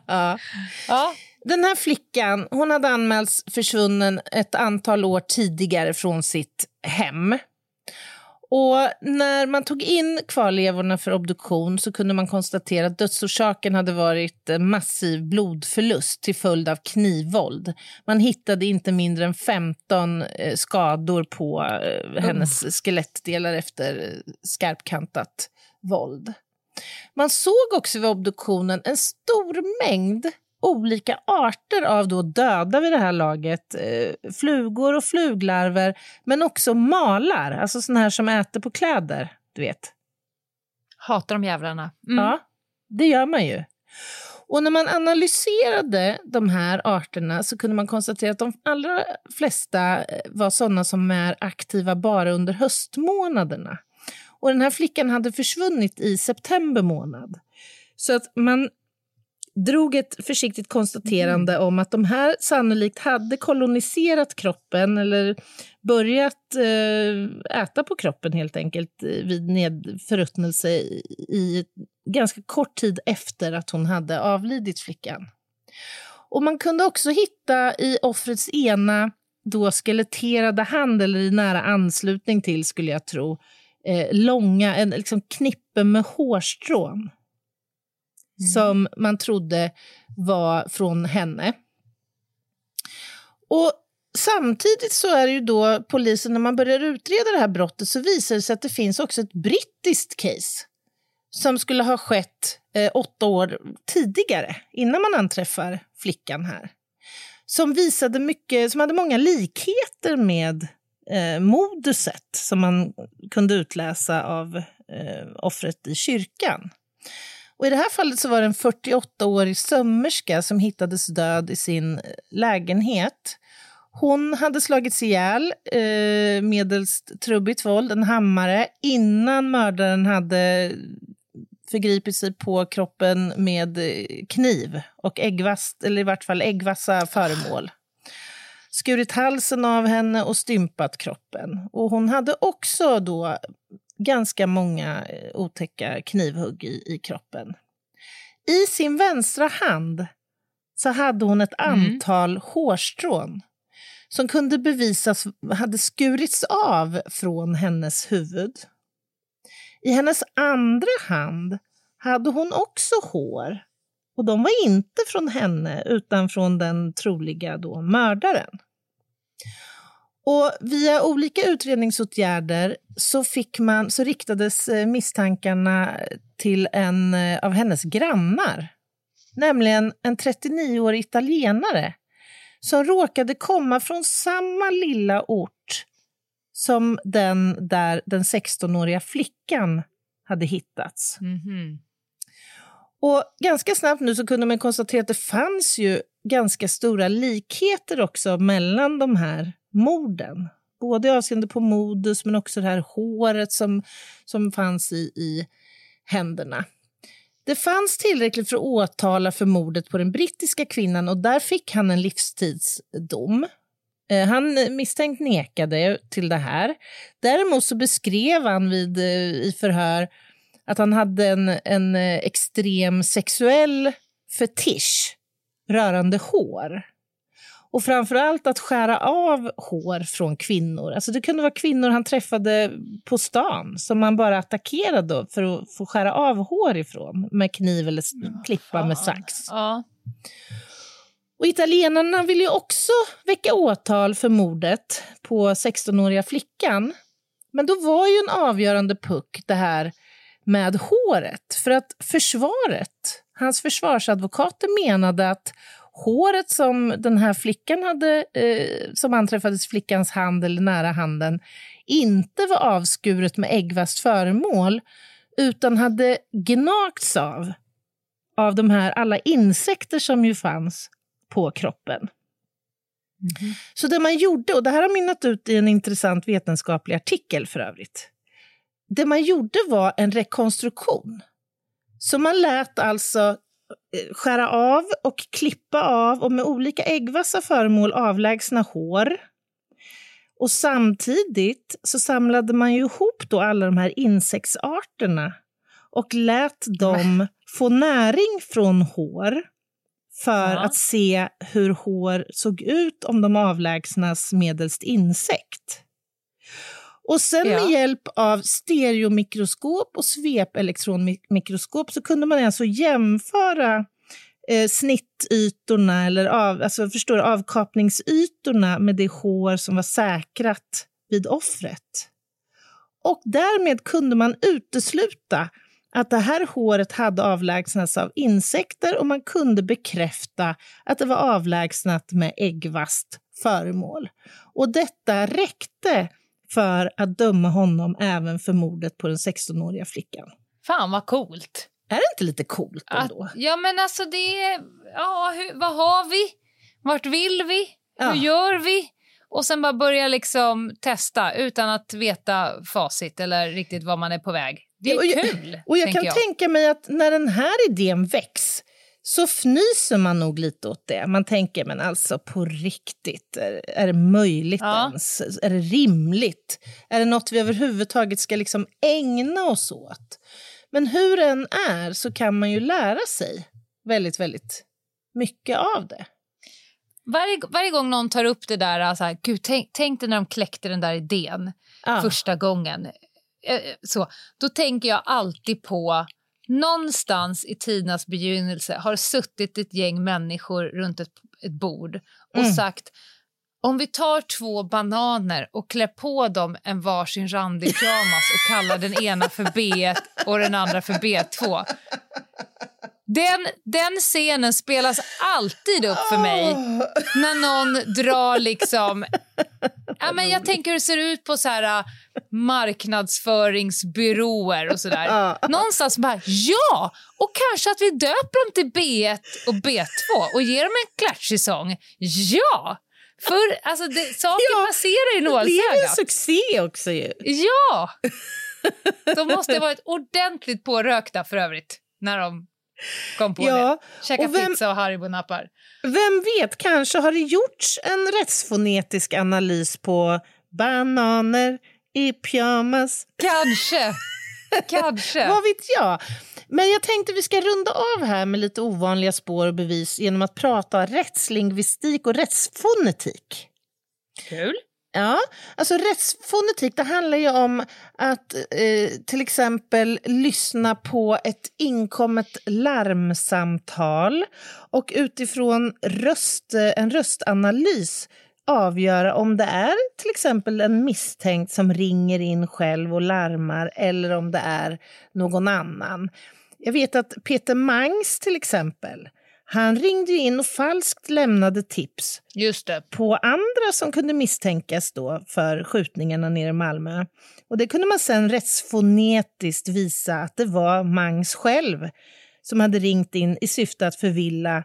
Ja. Den här flickan, hon hade anmälts försvunnen ett antal år tidigare från sitt hem. Och när man tog in kvarlevorna för obduktion så kunde man konstatera att dödsorsaken hade varit massiv blodförlust till följd av knivvåld. Man hittade inte mindre än 15 skador på hennes skelettdelar efter skarpkantat våld. Man såg också vid obduktionen en stor mängd olika arter av då döda vid det här laget. Flugor och fluglarver, men också malar, alltså såna här som äter på kläder, du vet. Hatar de jävlarna. Ja, det gör man ju. Och när man analyserade de här arterna så kunde man konstatera att de allra flesta var sådana som är aktiva bara under höstmånaderna. Och den här flickan hade försvunnit i september månad. Så att man drog ett försiktigt konstaterande om att de här sannolikt hade koloniserat kroppen eller börjat äta på kroppen helt enkelt vid förruttnelse i ganska kort tid efter att hon hade avlidit, flickan. Och man kunde också hitta i offrets ena då skeletterade hand, eller i nära anslutning till, skulle jag tro, en liksom knippe med hårstrån som man trodde var från henne. Och samtidigt så är det ju då polisen, när man börjar utreda det här brottet, så visar det sig att det finns också ett brittiskt case som skulle ha skett 8 år tidigare, innan man anträffar flickan här. Som visade mycket, som hade många likheter med moduset som man kunde utläsa av offret i kyrkan. Och i det här fallet så var det en 48-årig sömmerska som hittades död i sin lägenhet. Hon hade slagits ihjäl medelst trubbigt våld, en hammare, innan mördaren hade förgripit sig på kroppen med kniv och eller i vart fall äggvassa föremål. Skurit halsen av henne och stympat kroppen. Och hon hade också då ganska många otäcka knivhugg i kroppen. I sin vänstra hand så hade hon ett antal hårstrån som kunde bevisas hade skurits av från hennes huvud. I hennes andra hand hade hon också hår, och de var inte från henne utan från den troliga då mördaren. Och via olika utredningsåtgärder så riktades misstankarna till en av hennes grannar, nämligen en 39-årig italienare som råkade komma från samma lilla ort som den där den 16-åriga flickan hade hittats. Mm-hmm. Och ganska snabbt nu så kunde man konstatera att det fanns ju ganska stora likheter också mellan de här morden. Både avseende på modus men också det här håret som fanns i händerna. Det fanns tillräckligt för att åtala för mordet på den brittiska kvinnan, och där fick han en livstidsdom. Han misstänkt nekade till det här. Däremot så beskrev han i förhör att han hade en extrem sexuell fetisch rörande hår. Och framförallt att skära av hår från kvinnor. Alltså det kunde vara kvinnor han träffade på stan som man bara attackerade för att få skära av hår ifrån med kniv eller klippa med sax. Ja. Och italienarna ville ju också väcka åtal för mordet på 16-åriga flickan. Men då var ju en avgörande puck det här med håret. För att hans försvarsadvokater menade att håret som den här flickan hade, som anträffades i flickans hand eller nära handen, inte var avskuret med äggvast föremål utan hade gnagts av de här alla insekter som ju fanns på kroppen. Mm-hmm. Så det man gjorde, och det här har mynnat ut i en intressant vetenskaplig artikel för övrigt. Det man gjorde var en rekonstruktion. Så man lät alltså skära av och klippa av och med olika äggvassa föremål avlägsna hår. Och samtidigt så samlade man ju ihop då alla de här insektsarterna och lät dem få näring från hår för att se hur hår såg ut om de avlägsnas medelst insekt. Och sen med hjälp av stereomikroskop och svepelektronmikroskop så kunde man alltså jämföra snittytorna eller avkapningsytorna med det hår som var säkrat vid offret. Och därmed kunde man utesluta att det här håret hade avlägsnats av insekter, och man kunde bekräfta att det var avlägsnat med äggvast föremål. Och detta räckte för att döma honom även för mordet på den 16-åriga flickan. Fan vad coolt! Är det inte lite coolt ändå? Ja, men alltså det är... Ja, vad har vi? Vart vill vi? Ja. Hur gör vi? Och sen bara börja liksom testa utan att veta facit eller riktigt var man är på väg. Det är kul, och jag kan tänka mig att när den här idén väcks så fnyser man nog lite åt det. Man tänker, men alltså på riktigt, är det möjligt ens? Är det rimligt? Är det något vi överhuvudtaget ska liksom ägna oss åt? Men hur den är så kan man ju lära sig väldigt, väldigt mycket av det. Varje gång någon tar upp det där, så här, gud, tänk dig när de kläckte den där idén första gången. Så, då tänker jag alltid på någonstans i tidernas begynnelse har suttit ett gäng människor runt ett bord och sagt, om vi tar 2 bananer och klär på dem en varsin randig pyjamas och kallar den ena för B1 och den andra för B2. Den scenen spelas alltid upp för mig när någon drar liksom... Ja, men jag tänker hur det ser ut på så här marknadsföringsbyråer och sådär. Någonstans bara, ja! Och kanske att vi döper dem till B1 och B2 och ger dem en klatschig sång. Ja! För alltså, saker passerar i nålsögat. Det är en succé också ju. Ja! De måste ha varit ordentligt pårökta för övrigt när de kom på det. Käka pizza och Haribo-nappar. Vem vet, kanske har det gjorts en rättsfonetisk analys på bananer i pyjamas. Kanske. Vad vet jag? Men jag tänkte vi ska runda av här med lite ovanliga spår och bevis genom att prata rättslingvistik och rättsfonetik. Kul. Ja, alltså rättsfonetik, det handlar ju om att till exempel lyssna på ett inkommet larmsamtal och utifrån en röstanalys avgöra om det är till exempel en misstänkt som ringer in själv och larmar eller om det är någon annan. Jag vet att Peter Mangs till exempel, han ringde in och falskt lämnade tips på andra som kunde misstänkas då för skjutningarna nere i Malmö. Och det kunde man sen rättsfonetiskt visa att det var Mangs själv som hade ringt in i syfte att förvilla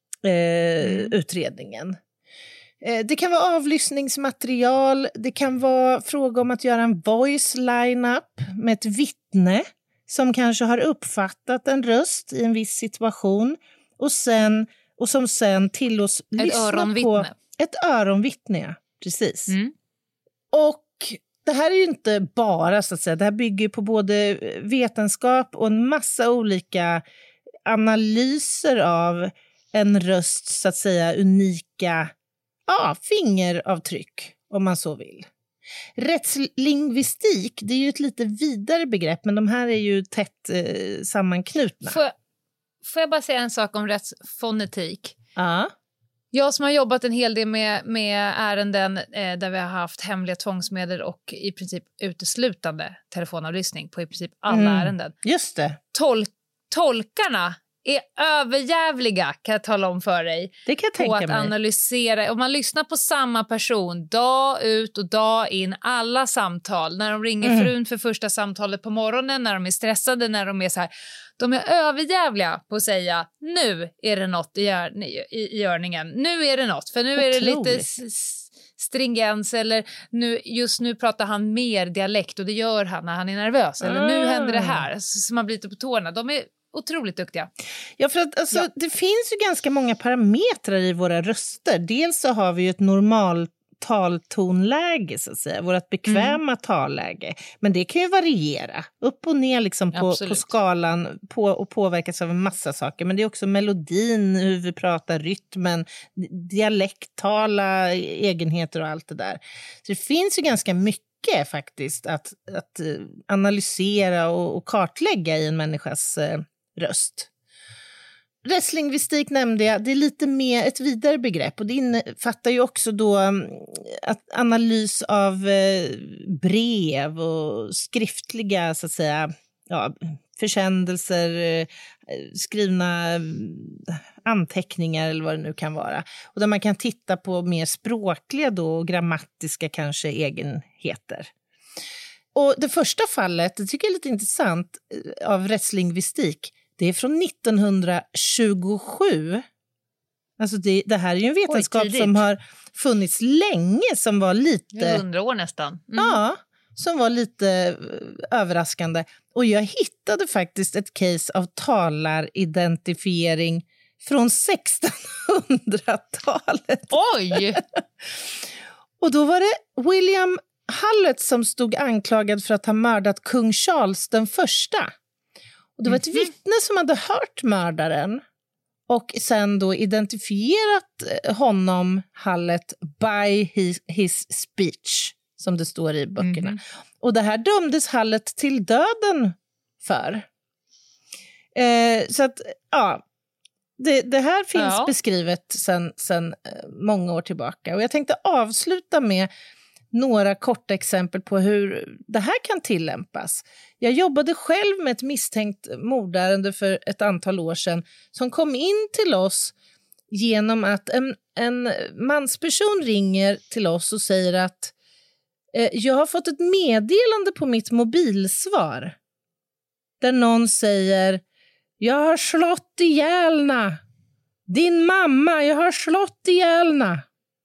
utredningen. Det kan vara avlyssningsmaterial, det kan vara fråga om att göra en voice line-up med ett vittne som kanske har uppfattat en röst i en viss situation och som sen tillåts lyssna på ett öronvittne. Ja, precis. Och det här är ju inte bara, så att säga, det här bygger på både vetenskap och en massa olika analyser av en röst, så att säga, unika fingeravtryck, om man så vill. Rättslingvistik, det är ju ett lite vidare begrepp, men de här är ju tätt sammanknutna. Får jag bara säga en sak om rättsfonetik? Ja. Jag som har jobbat en hel del med ärenden där vi har haft hemliga tvångsmedel och i princip uteslutande telefonavlyssning på i princip alla ärenden. Just det. Tolkarna är överjävliga, kan jag tala om för dig. Det kan jag tänka mig. På att analysera. Om man lyssnar på samma person dag ut och dag in, alla samtal. När de ringer frun för första samtalet på morgonen, när de är stressade, när de är så här. De är överjävliga på att säga, nu är det något i görningen. Nu är det något, för nu är det lite stringens, eller just nu pratar han mer dialekt och det gör han när han är nervös. Eller nu händer det här, så man blir lite på tårna. De är otroligt duktiga. Ja, för att alltså, det finns ju ganska många parametrar i våra röster. Dels så har vi ju ett normalt taltonläge, så att säga, vårt bekväma talläge. Men det kan ju variera upp och ner liksom på skalan och påverkas av en massa saker. Men det är också melodin, hur vi pratar, rytmen, dialektala egenheter och allt det där. Så det finns ju ganska mycket faktiskt att analysera och kartlägga i en människas röst. Rättslingvistik nämnde jag, det är lite mer ett vidare begrepp och det innefattar ju också då att analys av brev och skriftliga, så att säga, försändelser, skrivna anteckningar eller vad det nu kan vara. Och där man kan titta på mer språkliga då, och grammatiska kanske egenheter. Och det första fallet, det tycker jag är lite intressant av rättslingvistik, Det är från 1927. Alltså det här är ju en vetenskap som har funnits länge, som var lite... 100 år nästan. Mm. Ja, som var lite överraskande. Och jag hittade faktiskt ett case av talaridentifiering från 1600-talet. Oj! Och då var det William Hallett som stod anklagad för att ha mördat kung Charles den första. Och det var ett vittne som hade hört mördaren och sen då identifierat honom, Hallett, by his speech, som det står i böckerna. Och det här dömdes Hallett till döden för. Så att, ja, det här finns beskrivet sen många år tillbaka. Och jag tänkte avsluta med några korta exempel på hur det här kan tillämpas. Jag jobbade själv med ett misstänkt mordärende för ett antal år sedan som kom in till oss genom att en mansperson ringer till oss och säger att jag har fått ett meddelande på mitt mobilsvar där någon säger: jag har slått ihjälna. Din mamma, jag har slått ihjälna.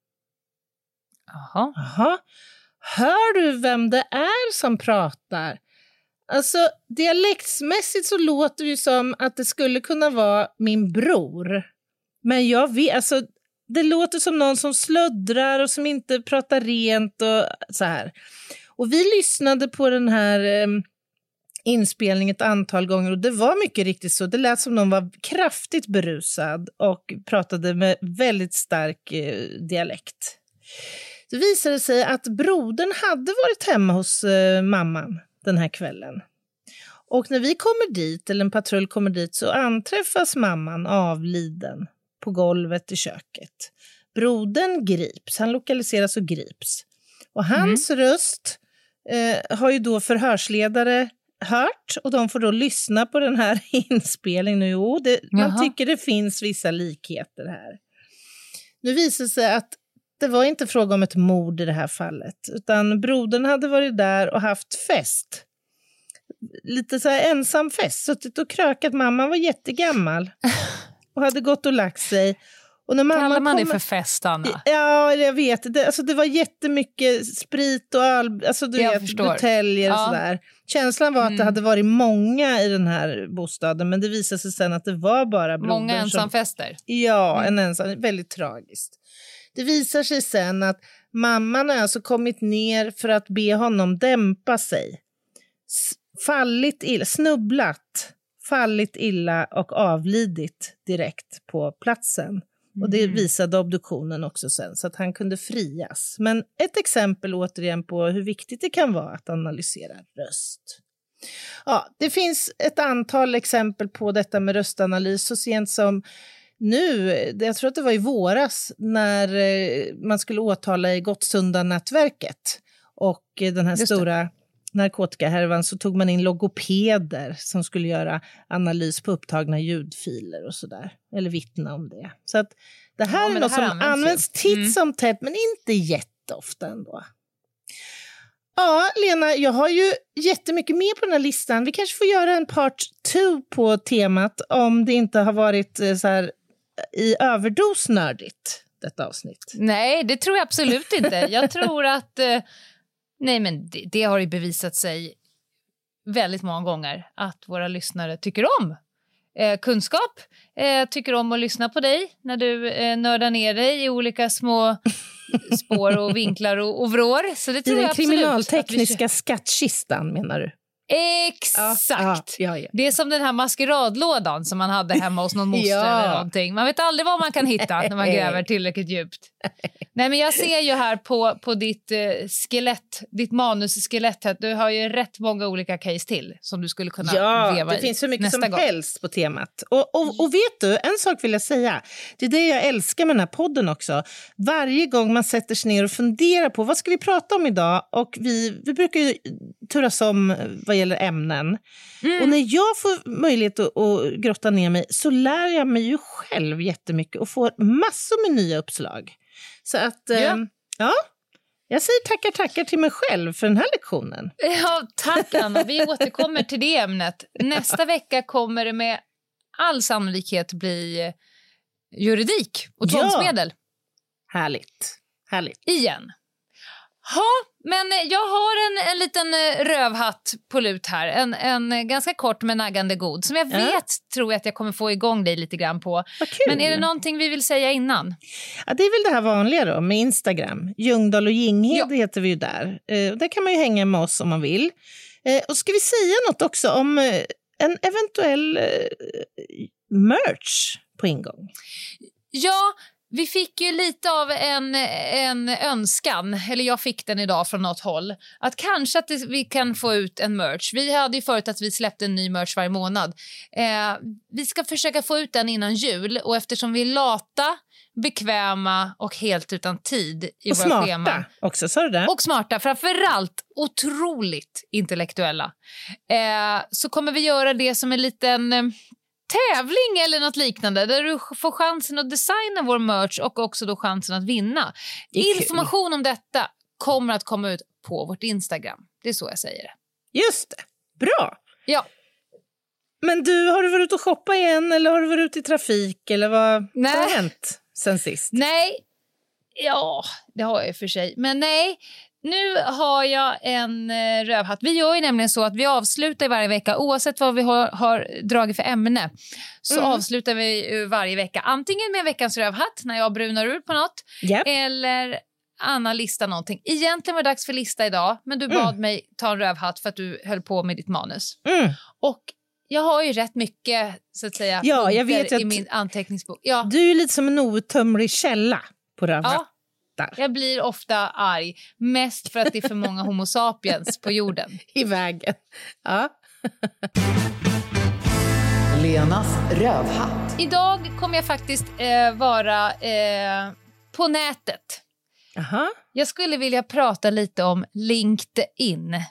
Jaha. Hör du vem det är som pratar? Alltså, dialektsmässigt så låter det som att det skulle kunna vara min bror. Men jag vet, alltså, det låter som någon som sluddrar och som inte pratar rent och så här. Och vi lyssnade på den här inspelningen ett antal gånger och det var mycket riktigt så. Det lät som någon var kraftigt berusad och pratade med väldigt stark dialekt. Det visade sig att brodern hade varit hemma hos mamman den här kvällen. Och när vi kommer dit, eller en patrull kommer dit, så anträffas mamman avliden på golvet i köket. Brodern grips, han lokaliseras och grips. Och hans röst har ju då förhörsledare hört och de får då lyssna på den här inspelningen. Jo, man tycker det finns vissa likheter här. Nu visar det sig att det var inte fråga om ett mord i det här fallet, utan brodern hade varit där och haft fest. Lite så här ensam fest, suttit och krökat. Mamman var jättegammal och hade gått och lagt sig. Och när mamma kallar man det för fest, Anna? Ja, jag vet. Det var jättemycket sprit och öl, alltså du vet, buteljer och sådär. Känslan var att det hade varit många i den här bostaden, men det visade sig sen att det var bara brodern. Många ensamfester? Ja, en ensam, väldigt tragiskt. Det visar sig sen att mamman har alltså kommit ner för att be honom dämpa sig. Fallit illa och avlidit direkt på platsen. Och det visade obduktionen också sen, så att han kunde frias. Men ett exempel återigen på hur viktigt det kan vara att analysera röst. Ja, det finns ett antal exempel på detta med röstanalys så sent som nu, jag tror att det var i våras, när man skulle åtala i Gottsunda-nätverket och den här stora narkotikahärvan, så tog man in logopeder som skulle göra analys på upptagna ljudfiler och sådär, eller vittna om det. Så att det här är något som används titt som tätt, men inte jätteofta ändå. Ja, Lena, jag har ju jättemycket mer på den här listan. Vi kanske får göra en part 2 på temat om det inte har varit så här i överdos nördigt, detta avsnitt. Nej, det tror jag absolut inte. Jag tror att nej, men det har ju bevisat sig väldigt många gånger att våra lyssnare tycker om kunskap, tycker om att lyssna på dig när du nördar ner dig i olika små spår och vinklar och vrår. Så det tror jag absolut. Den kriminaltekniska skattkistan, menar du? Exakt. Ja. Det är som den här maskeradlådan som man hade hemma hos någon moster eller någonting. Man vet aldrig vad man kan hitta när man gräver tillräckligt djupt. Nej, men jag ser ju här på ditt skelett, ditt manusskelett här, du har ju rätt många olika case till som du skulle kunna veva i. Ja, det finns så mycket som helst på temat. Och vet du, en sak vill jag säga. Det är det jag älskar med den här podden också. Varje gång man sätter sig ner och funderar på vad ska vi prata om idag, och vi brukar ju turas om vad gäller ämnen. Och när jag får möjlighet att grotta ner mig så lär jag mig ju själv jättemycket och får massor med nya uppslag. Så att, jag säger tackar till mig själv för den här lektionen. Ja, tack Anna. Vi återkommer till det ämnet. Nästa vecka kommer det med all sannolikhet bli juridik och tvångsmedel. Härligt. Igen. Ja, men jag har en liten rövhatt på lut här. En ganska kort men naggande god. Som jag vet tror jag att jag kommer få igång dig lite grann på. Men är det någonting vi vill säga innan? Ja, det är väl det här vanliga då med Instagram. Ljungdahl och Ginghede heter vi ju där. Där kan man ju hänga med oss om man vill. Och ska vi säga något också om en eventuell merch på ingång? Ja, vi fick ju lite av en önskan, eller jag fick den idag från något håll, att kanske att vi kan få ut en merch. Vi hade ju förut att vi släppte en ny merch varje månad. Vi ska försöka få ut den innan jul, och eftersom vi är lata, bekväma och helt utan tid i våra scheman. Och smarta också, sa du det? Och smarta, framförallt otroligt intellektuella. Så kommer vi göra det som en liten tävling eller något liknande där du får chansen att designa vår merch och också då chansen att vinna. Information om detta kommer att komma ut på vårt Instagram. Det är så jag säger det. Just det. Bra. Ja. Men har du varit ute och shoppa igen eller har du varit ute i trafik eller vad har hänt sen sist? Nej. Ja, det har jag i och för sig. Men nej. Nu har jag en rövhatt. Vi gör ju nämligen så att vi avslutar varje vecka, oavsett vad vi har dragit för ämne, så avslutar vi varje vecka antingen med veckans rövhatt när jag brunar ur på något, eller Anna listar någonting. Egentligen var det dags för lista idag, men du bad mig ta en rövhatt för att du höll på med ditt manus. Och jag har ju rätt mycket, så att säga, jag vet i min anteckningsbok. Ja. Du är lite som en outtömlig källa på rövhatt. Ja. Jag blir ofta arg, mest för att det är för många homo sapiens på jorden. I vägen. Ja. Lenas rövhatt. Idag kommer jag faktiskt vara på nätet. Aha. Jag skulle vilja prata lite om LinkedIn.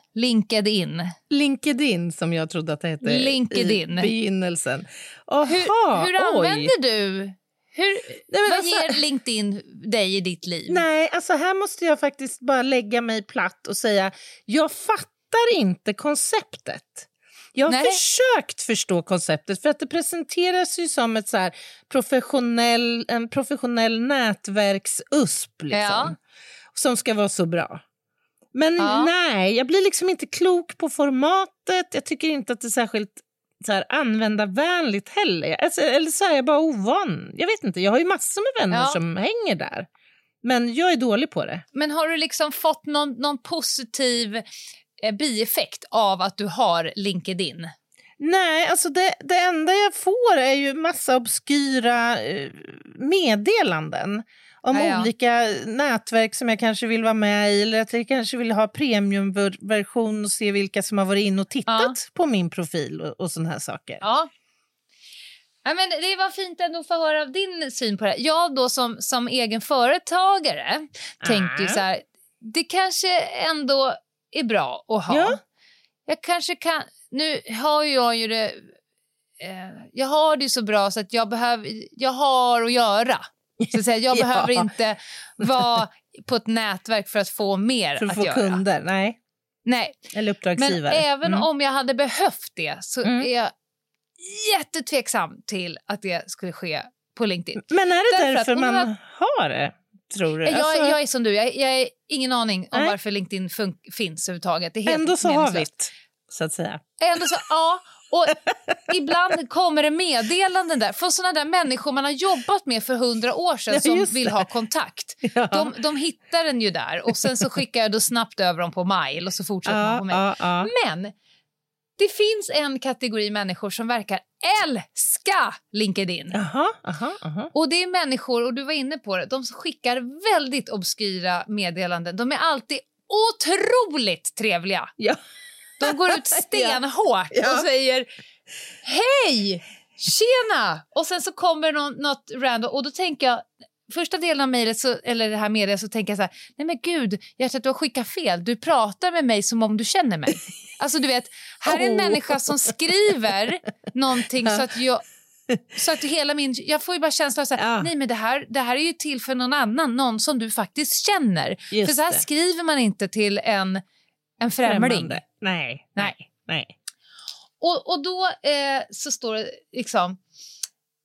LinkedIn som jag trodde att det hette LinkedIn. I begynnelsen. Aha, hur använder du? Vad ger LinkedIn dig i ditt liv? Nej, alltså här måste jag faktiskt bara lägga mig platt och säga, jag fattar inte konceptet. Jag har försökt förstå konceptet, för att det presenteras ju som ett så här professionell nätverks-USP liksom, som ska vara så bra. Men nej, jag blir liksom inte klok på formatet. Jag tycker inte att det är särskilt så här användarvänligt heller. Alltså, eller så är jag bara ovan. Jag vet inte, jag har ju massor med vänner som hänger där. Men jag är dålig på det. Men har du liksom fått någon positiv bieffekt av att du har LinkedIn? Nej, alltså det enda jag får är ju massa obskyra meddelanden om olika nätverk som jag kanske vill vara med i, eller att jag kanske vill ha premiumversion och se vilka som har varit in och tittat på min profil och såna här saker. Ja, men det var fint ändå att få höra av din syn på det. Jag då som egen företagare tänkte ju så här, det kanske ändå är bra att ha. Ja. Jag kanske kan, nu har jag ju det, jag har det så bra så att jag har att göra. Så att säga, jag behöver inte vara på ett nätverk för att få mer att göra. För att få kunder, nej. Eller uppdragsgivare. Men även om jag hade behövt det så är jag jättetveksam till att det skulle ske på LinkedIn. Men är det därför man har det, tror du? Jag är som du, jag har ingen aning om varför LinkedIn finns överhuvudtaget. Det är helt ändå så har vi det, så att säga. Ändå så, och ibland kommer det meddelanden där för sådana där människor man har jobbat med för 100 år sedan som vill ha kontakt. Ja. De hittar den ju där och sen så skickar jag då snabbt över dem på mail och så fortsätter man på mail. Men det finns en kategori människor som verkar älska LinkedIn. Och det är människor, och du var inne på det, de som skickar väldigt obskyra meddelanden. De är alltid otroligt trevliga. Ja. De går ut stenhårt och säger hej, tjena! Och sen så kommer något random, och då tänker jag, första delen av mejlet eller det här meddelandet, så tänker jag så här, nej men gud, jag tror att du har skickat fel. Du pratar med mig som om du känner mig. Alltså du vet, här är en människa som skriver någonting så att hela jag får ju bara känsla av så här, nej men det här är ju till för någon annan, någon som du faktiskt känner. Just för så här skriver man inte till en främling. Nej. Och då så står det liksom,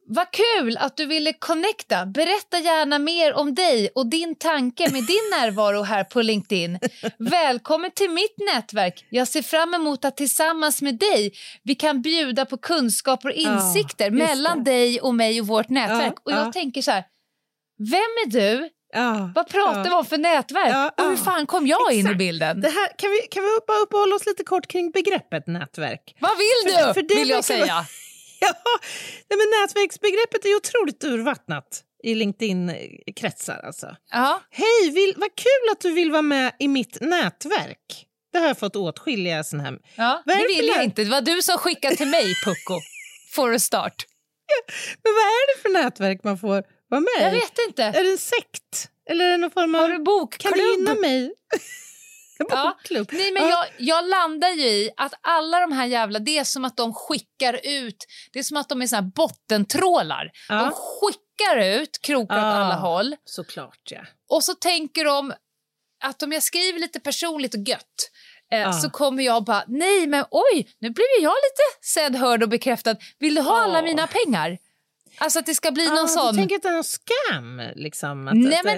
Vad kul att du ville connecta. Berätta gärna mer om dig och din tanke med din närvaro här på LinkedIn. Välkommen till mitt nätverk. Jag ser fram emot att tillsammans med dig vi kan bjuda på kunskaper och insikter mellan dig och mig och vårt nätverk. Och jag tänker så här, vem är du? Vad pratar vi om för nätverk? Och hur fan kom jag in i bilden? Det här, kan vi bara uppehålla oss lite kort kring begreppet nätverk? Vad vill du? För det vill jag säga. Nej, men nätverksbegreppet är otroligt urvattnat i LinkedIn-kretsar. Alltså. Hej, vad kul att du vill vara med i mitt nätverk. Det har jag fått åtskilliga sån här. Det vill jag inte. Det var du som skickade till mig, Pucko. For a start. Men vad är det för nätverk man får vara med i? Jag vet inte. Är det en sekt? Eller är det någon form av... Har du bokklubb? Kan du gynna mig? Bokklubb. Nej, men jag landar ju i att alla de här jävla, det är som att de skickar ut, det är som att de är såna här bottentrålar. De skickar ut krokar åt alla håll. Såklart, ja. Och så tänker de att om jag skriver lite personligt och gött så kommer jag bara, nej men oj, nu blir jag lite sedd, hörd och bekräftad. Vill du ha alla mina pengar? Alltså att det ska bli någon sån... Du tänker att det är någon scam? Liksom,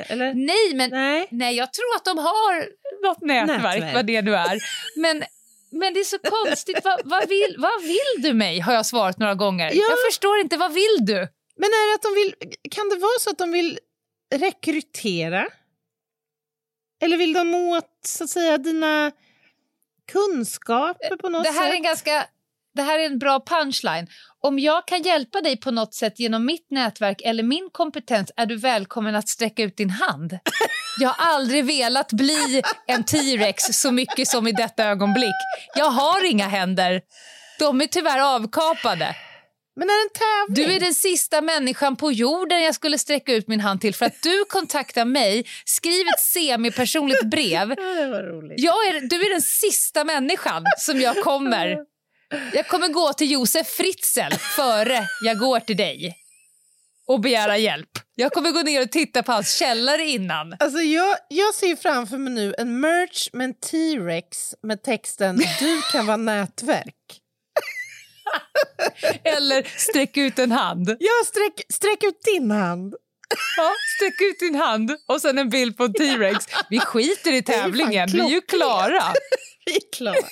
Nej, jag tror att de har något nätverk. Vad det nu är. Men det är så konstigt. Vad vill du mig? Har jag svarat några gånger. Jag förstår inte, vad vill du? Men är det att de vill... Kan det vara så att de vill rekrytera? Eller vill de åt, så att säga, dina kunskaper på något sätt? Det här är en bra punchline. Om jag kan hjälpa dig på något sätt genom mitt nätverk eller min kompetens är du välkommen att sträcka ut din hand. Jag har aldrig velat bli en T-rex så mycket som i detta ögonblick. Jag har inga händer. De är tyvärr avkapade. Men är det en tävling? Du är den sista människan på jorden jag skulle sträcka ut min hand till för att du kontaktar mig, skriv ett semi-personligt brev. Det var roligt. Du är den sista människan som jag kommer gå till Josef Fritzl före jag går till dig och begära hjälp. Jag kommer gå ner och titta på hans källare innan. Alltså jag ser framför mig nu en merch med en T-rex med texten du kan vara nätverk. Eller sträck ut en hand. Ja, sträck ut din hand. Ja, sträck ut din hand och sen en bild på en T-rex. Vi skiter i tävlingen, vi är ju klara. Vi är klara.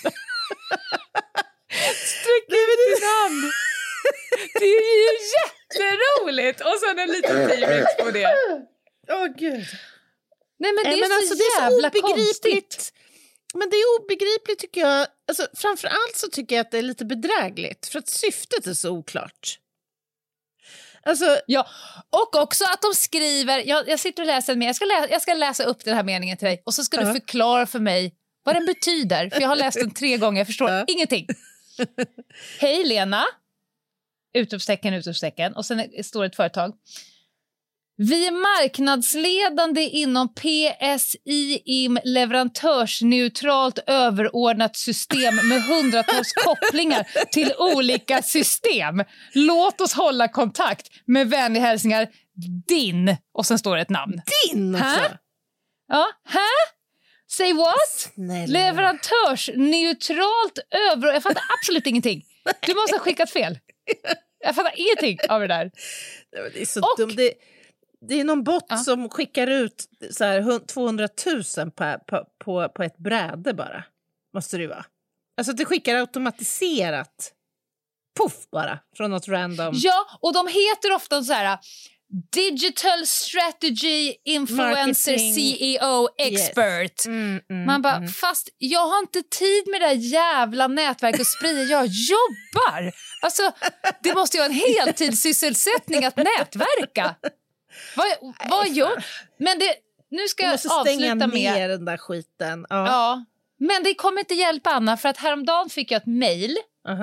Sträck ut din hand. Det är ju jätteroligt. Och sen en liten T-rex på det. Gud. Nej, men det är så jävla konstigt. Men det är obegripligt tycker jag. Alltså, framförallt så tycker jag att det är lite bedrägligt. För att syftet är så oklart. Alltså... Ja, och också att de skriver... Jag sitter och läser med. Jag ska läsa upp den här meningen till dig. Och så ska du förklara för mig vad den betyder. För jag har läst den 3 gånger. Jag förstår ingenting. Hej Lena. Utropstecken. Och sen står ett företag. Vi är marknadsledande inom PSIM leverantörsneutralt överordnat system med hundratals kopplingar till olika system. Låt oss hålla kontakt. Med vänliga hälsningar, din. Och sen står det ett namn. Din också? Ja, Say what? Snälla. Leverantörsneutralt jag fattar absolut ingenting. Du måste ha skickat fel. Jag fattar ingenting av det där. Det är så dumt. Det är någon bot som skickar ut så här 200 000 på ett bräde bara. Måste det vara. Alltså det skickar automatiserat. Puff bara. Från något random. Ja, och de heter ofta så här... Digital Strategy Influencer Marketing. CEO Expert. Yes. Man bara, fast jag har inte tid med det här jävla nätverket och sprida. Jag jobbar. Alltså, det måste ju vara en heltidssysselsättning att nätverka. Vad gör? Men nu ska jag avsluta med ner den där skiten. Ja. Men det kommer inte hjälpa Anna, för att häromdagen fick jag ett mejl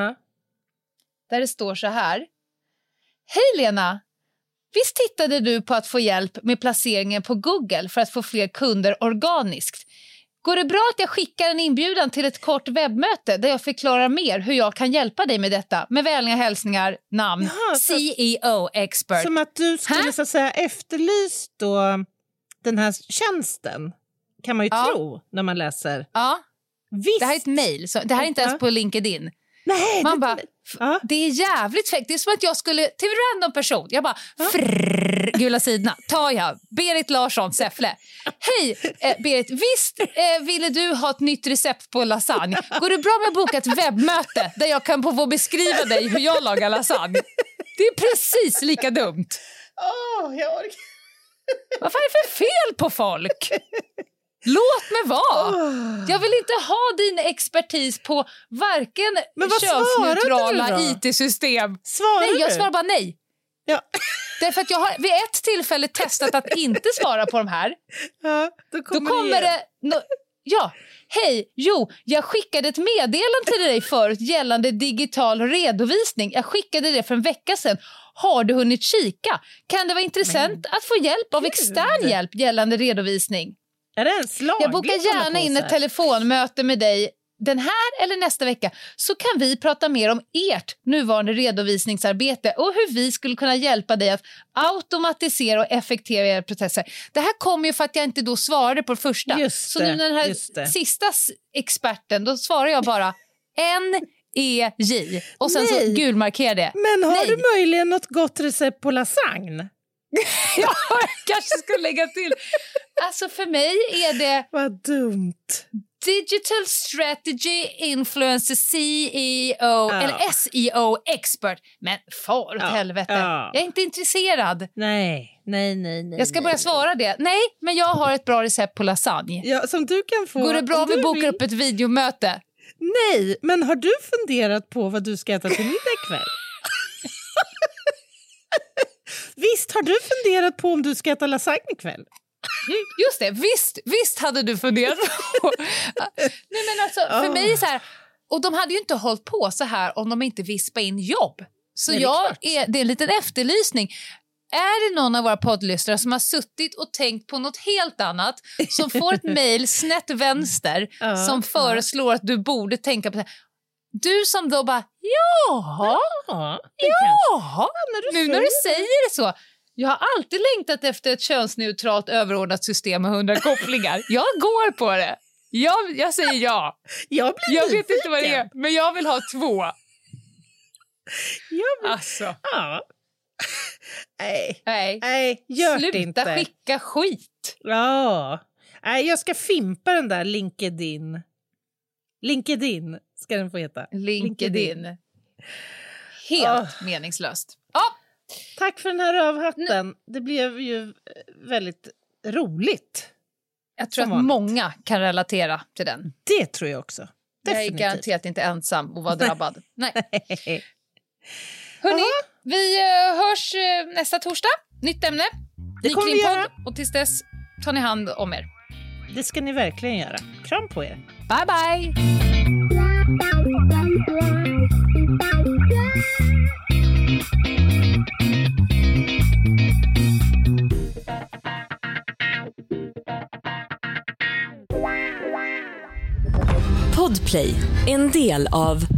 där det står så här. Hej Lena. Visst tittade du på att få hjälp med placeringen på Google för att få fler kunder organiskt? Går det bra att jag skickar en inbjudan till ett kort webbmöte där jag förklarar mer hur jag kan hjälpa dig med detta? Med vänliga hälsningar, namn, CEO Expert. Som att du skulle så att säga efterlyst då den här tjänsten, kan man ju tro när man läser. Ja, visst. Det här är ett mejl, det här är inte ens på LinkedIn. Nej, man bara, Det är jävligt fräckt. Det är som att jag skulle till en random person. Jag bara, Gula sidorna. Tar jag. Berit Larsson, Säffle. Hej Berit, visst ville du ha ett nytt recept på lasagne? Går det bra med att boka ett webbmöte där jag kan få beskriva dig hur jag lagar lasagne? Det är precis lika dumt. Jag orkar. Vad fan är det för fel på folk? Låt mig vara. Jag vill inte ha din expertis på varken könsneutrala IT-system. Jag svarar bara nej. Ja. Därför att jag har vid ett tillfälle testat att inte svara på de här. Ja, då kommer det hej, jag skickade ett meddelande till dig förut gällande digital redovisning. Jag skickade det för en vecka sedan. Har du hunnit kika? Kan det vara intressant att få hjälp av extern hjälp gällande redovisning? Är det en slag? Jag bokar gärna in ett telefonmöte med dig den här eller nästa vecka, så kan vi prata mer om ert nuvarande redovisningsarbete och hur vi skulle kunna hjälpa dig att automatisera och effektivisera processer. Det här kommer ju för att jag inte då svarade på det första. Så nu när den här sista experten, då svarar jag bara NEJ och sen så gulmarkerar det. Men har du möjligen något gott recept på lasagne? Ja, jag kanske skulle lägga till. Alltså för mig är det... Vad dumt. Digital Strategy Influencer CEO eller SEO Expert. Men far åt helvete. Jag är inte intresserad. Nej. Jag ska börja svara det. Nej, men jag har ett bra recept på lasagne. Ja, som du kan få. Går det bra om vi bokar upp ett videomöte? Nej, men har du funderat på vad du ska äta till middag ikväll? Visst har du funderat på om du ska äta lasagne ikväll? Just det, visst hade du funderat på. Nej, men alltså, för mig är så här, och de hade ju inte hållit på så här om de inte vispade in jobb. Så det är en liten efterlysning. Är det någon av våra poddlyssnare som har suttit och tänkt på något helt annat, som får ett mejl snett vänster som föreslår att du borde tänka på det? Du som då bara, nu när du säger det så. Jag har alltid längtat efter ett könsneutralt överordnat system med 100 kopplingar. Jag går på det. Jag säger ja. Jag vet inte vad det är, men jag vill ha 2. Alltså. Ja. Nej, gör sluta det inte. Skicka skit. Ja. Nej, jag ska fimpa den där LinkedIn ska den få heta. LinkedIn. Helt meningslöst. Tack för den här rövhatten. Det blev ju väldigt roligt. Jag tror att många kan relatera till den. Det tror jag också. Definitivt. Jag är garanterat inte ensam och var drabbad. Nej. Hörrni, vi hörs nästa torsdag. Nytt ämne. Det kommer vi göra. Och tills dess tar ni hand om er. Det ska ni verkligen göra. Kram på er. Bye bye. Podplay, en del av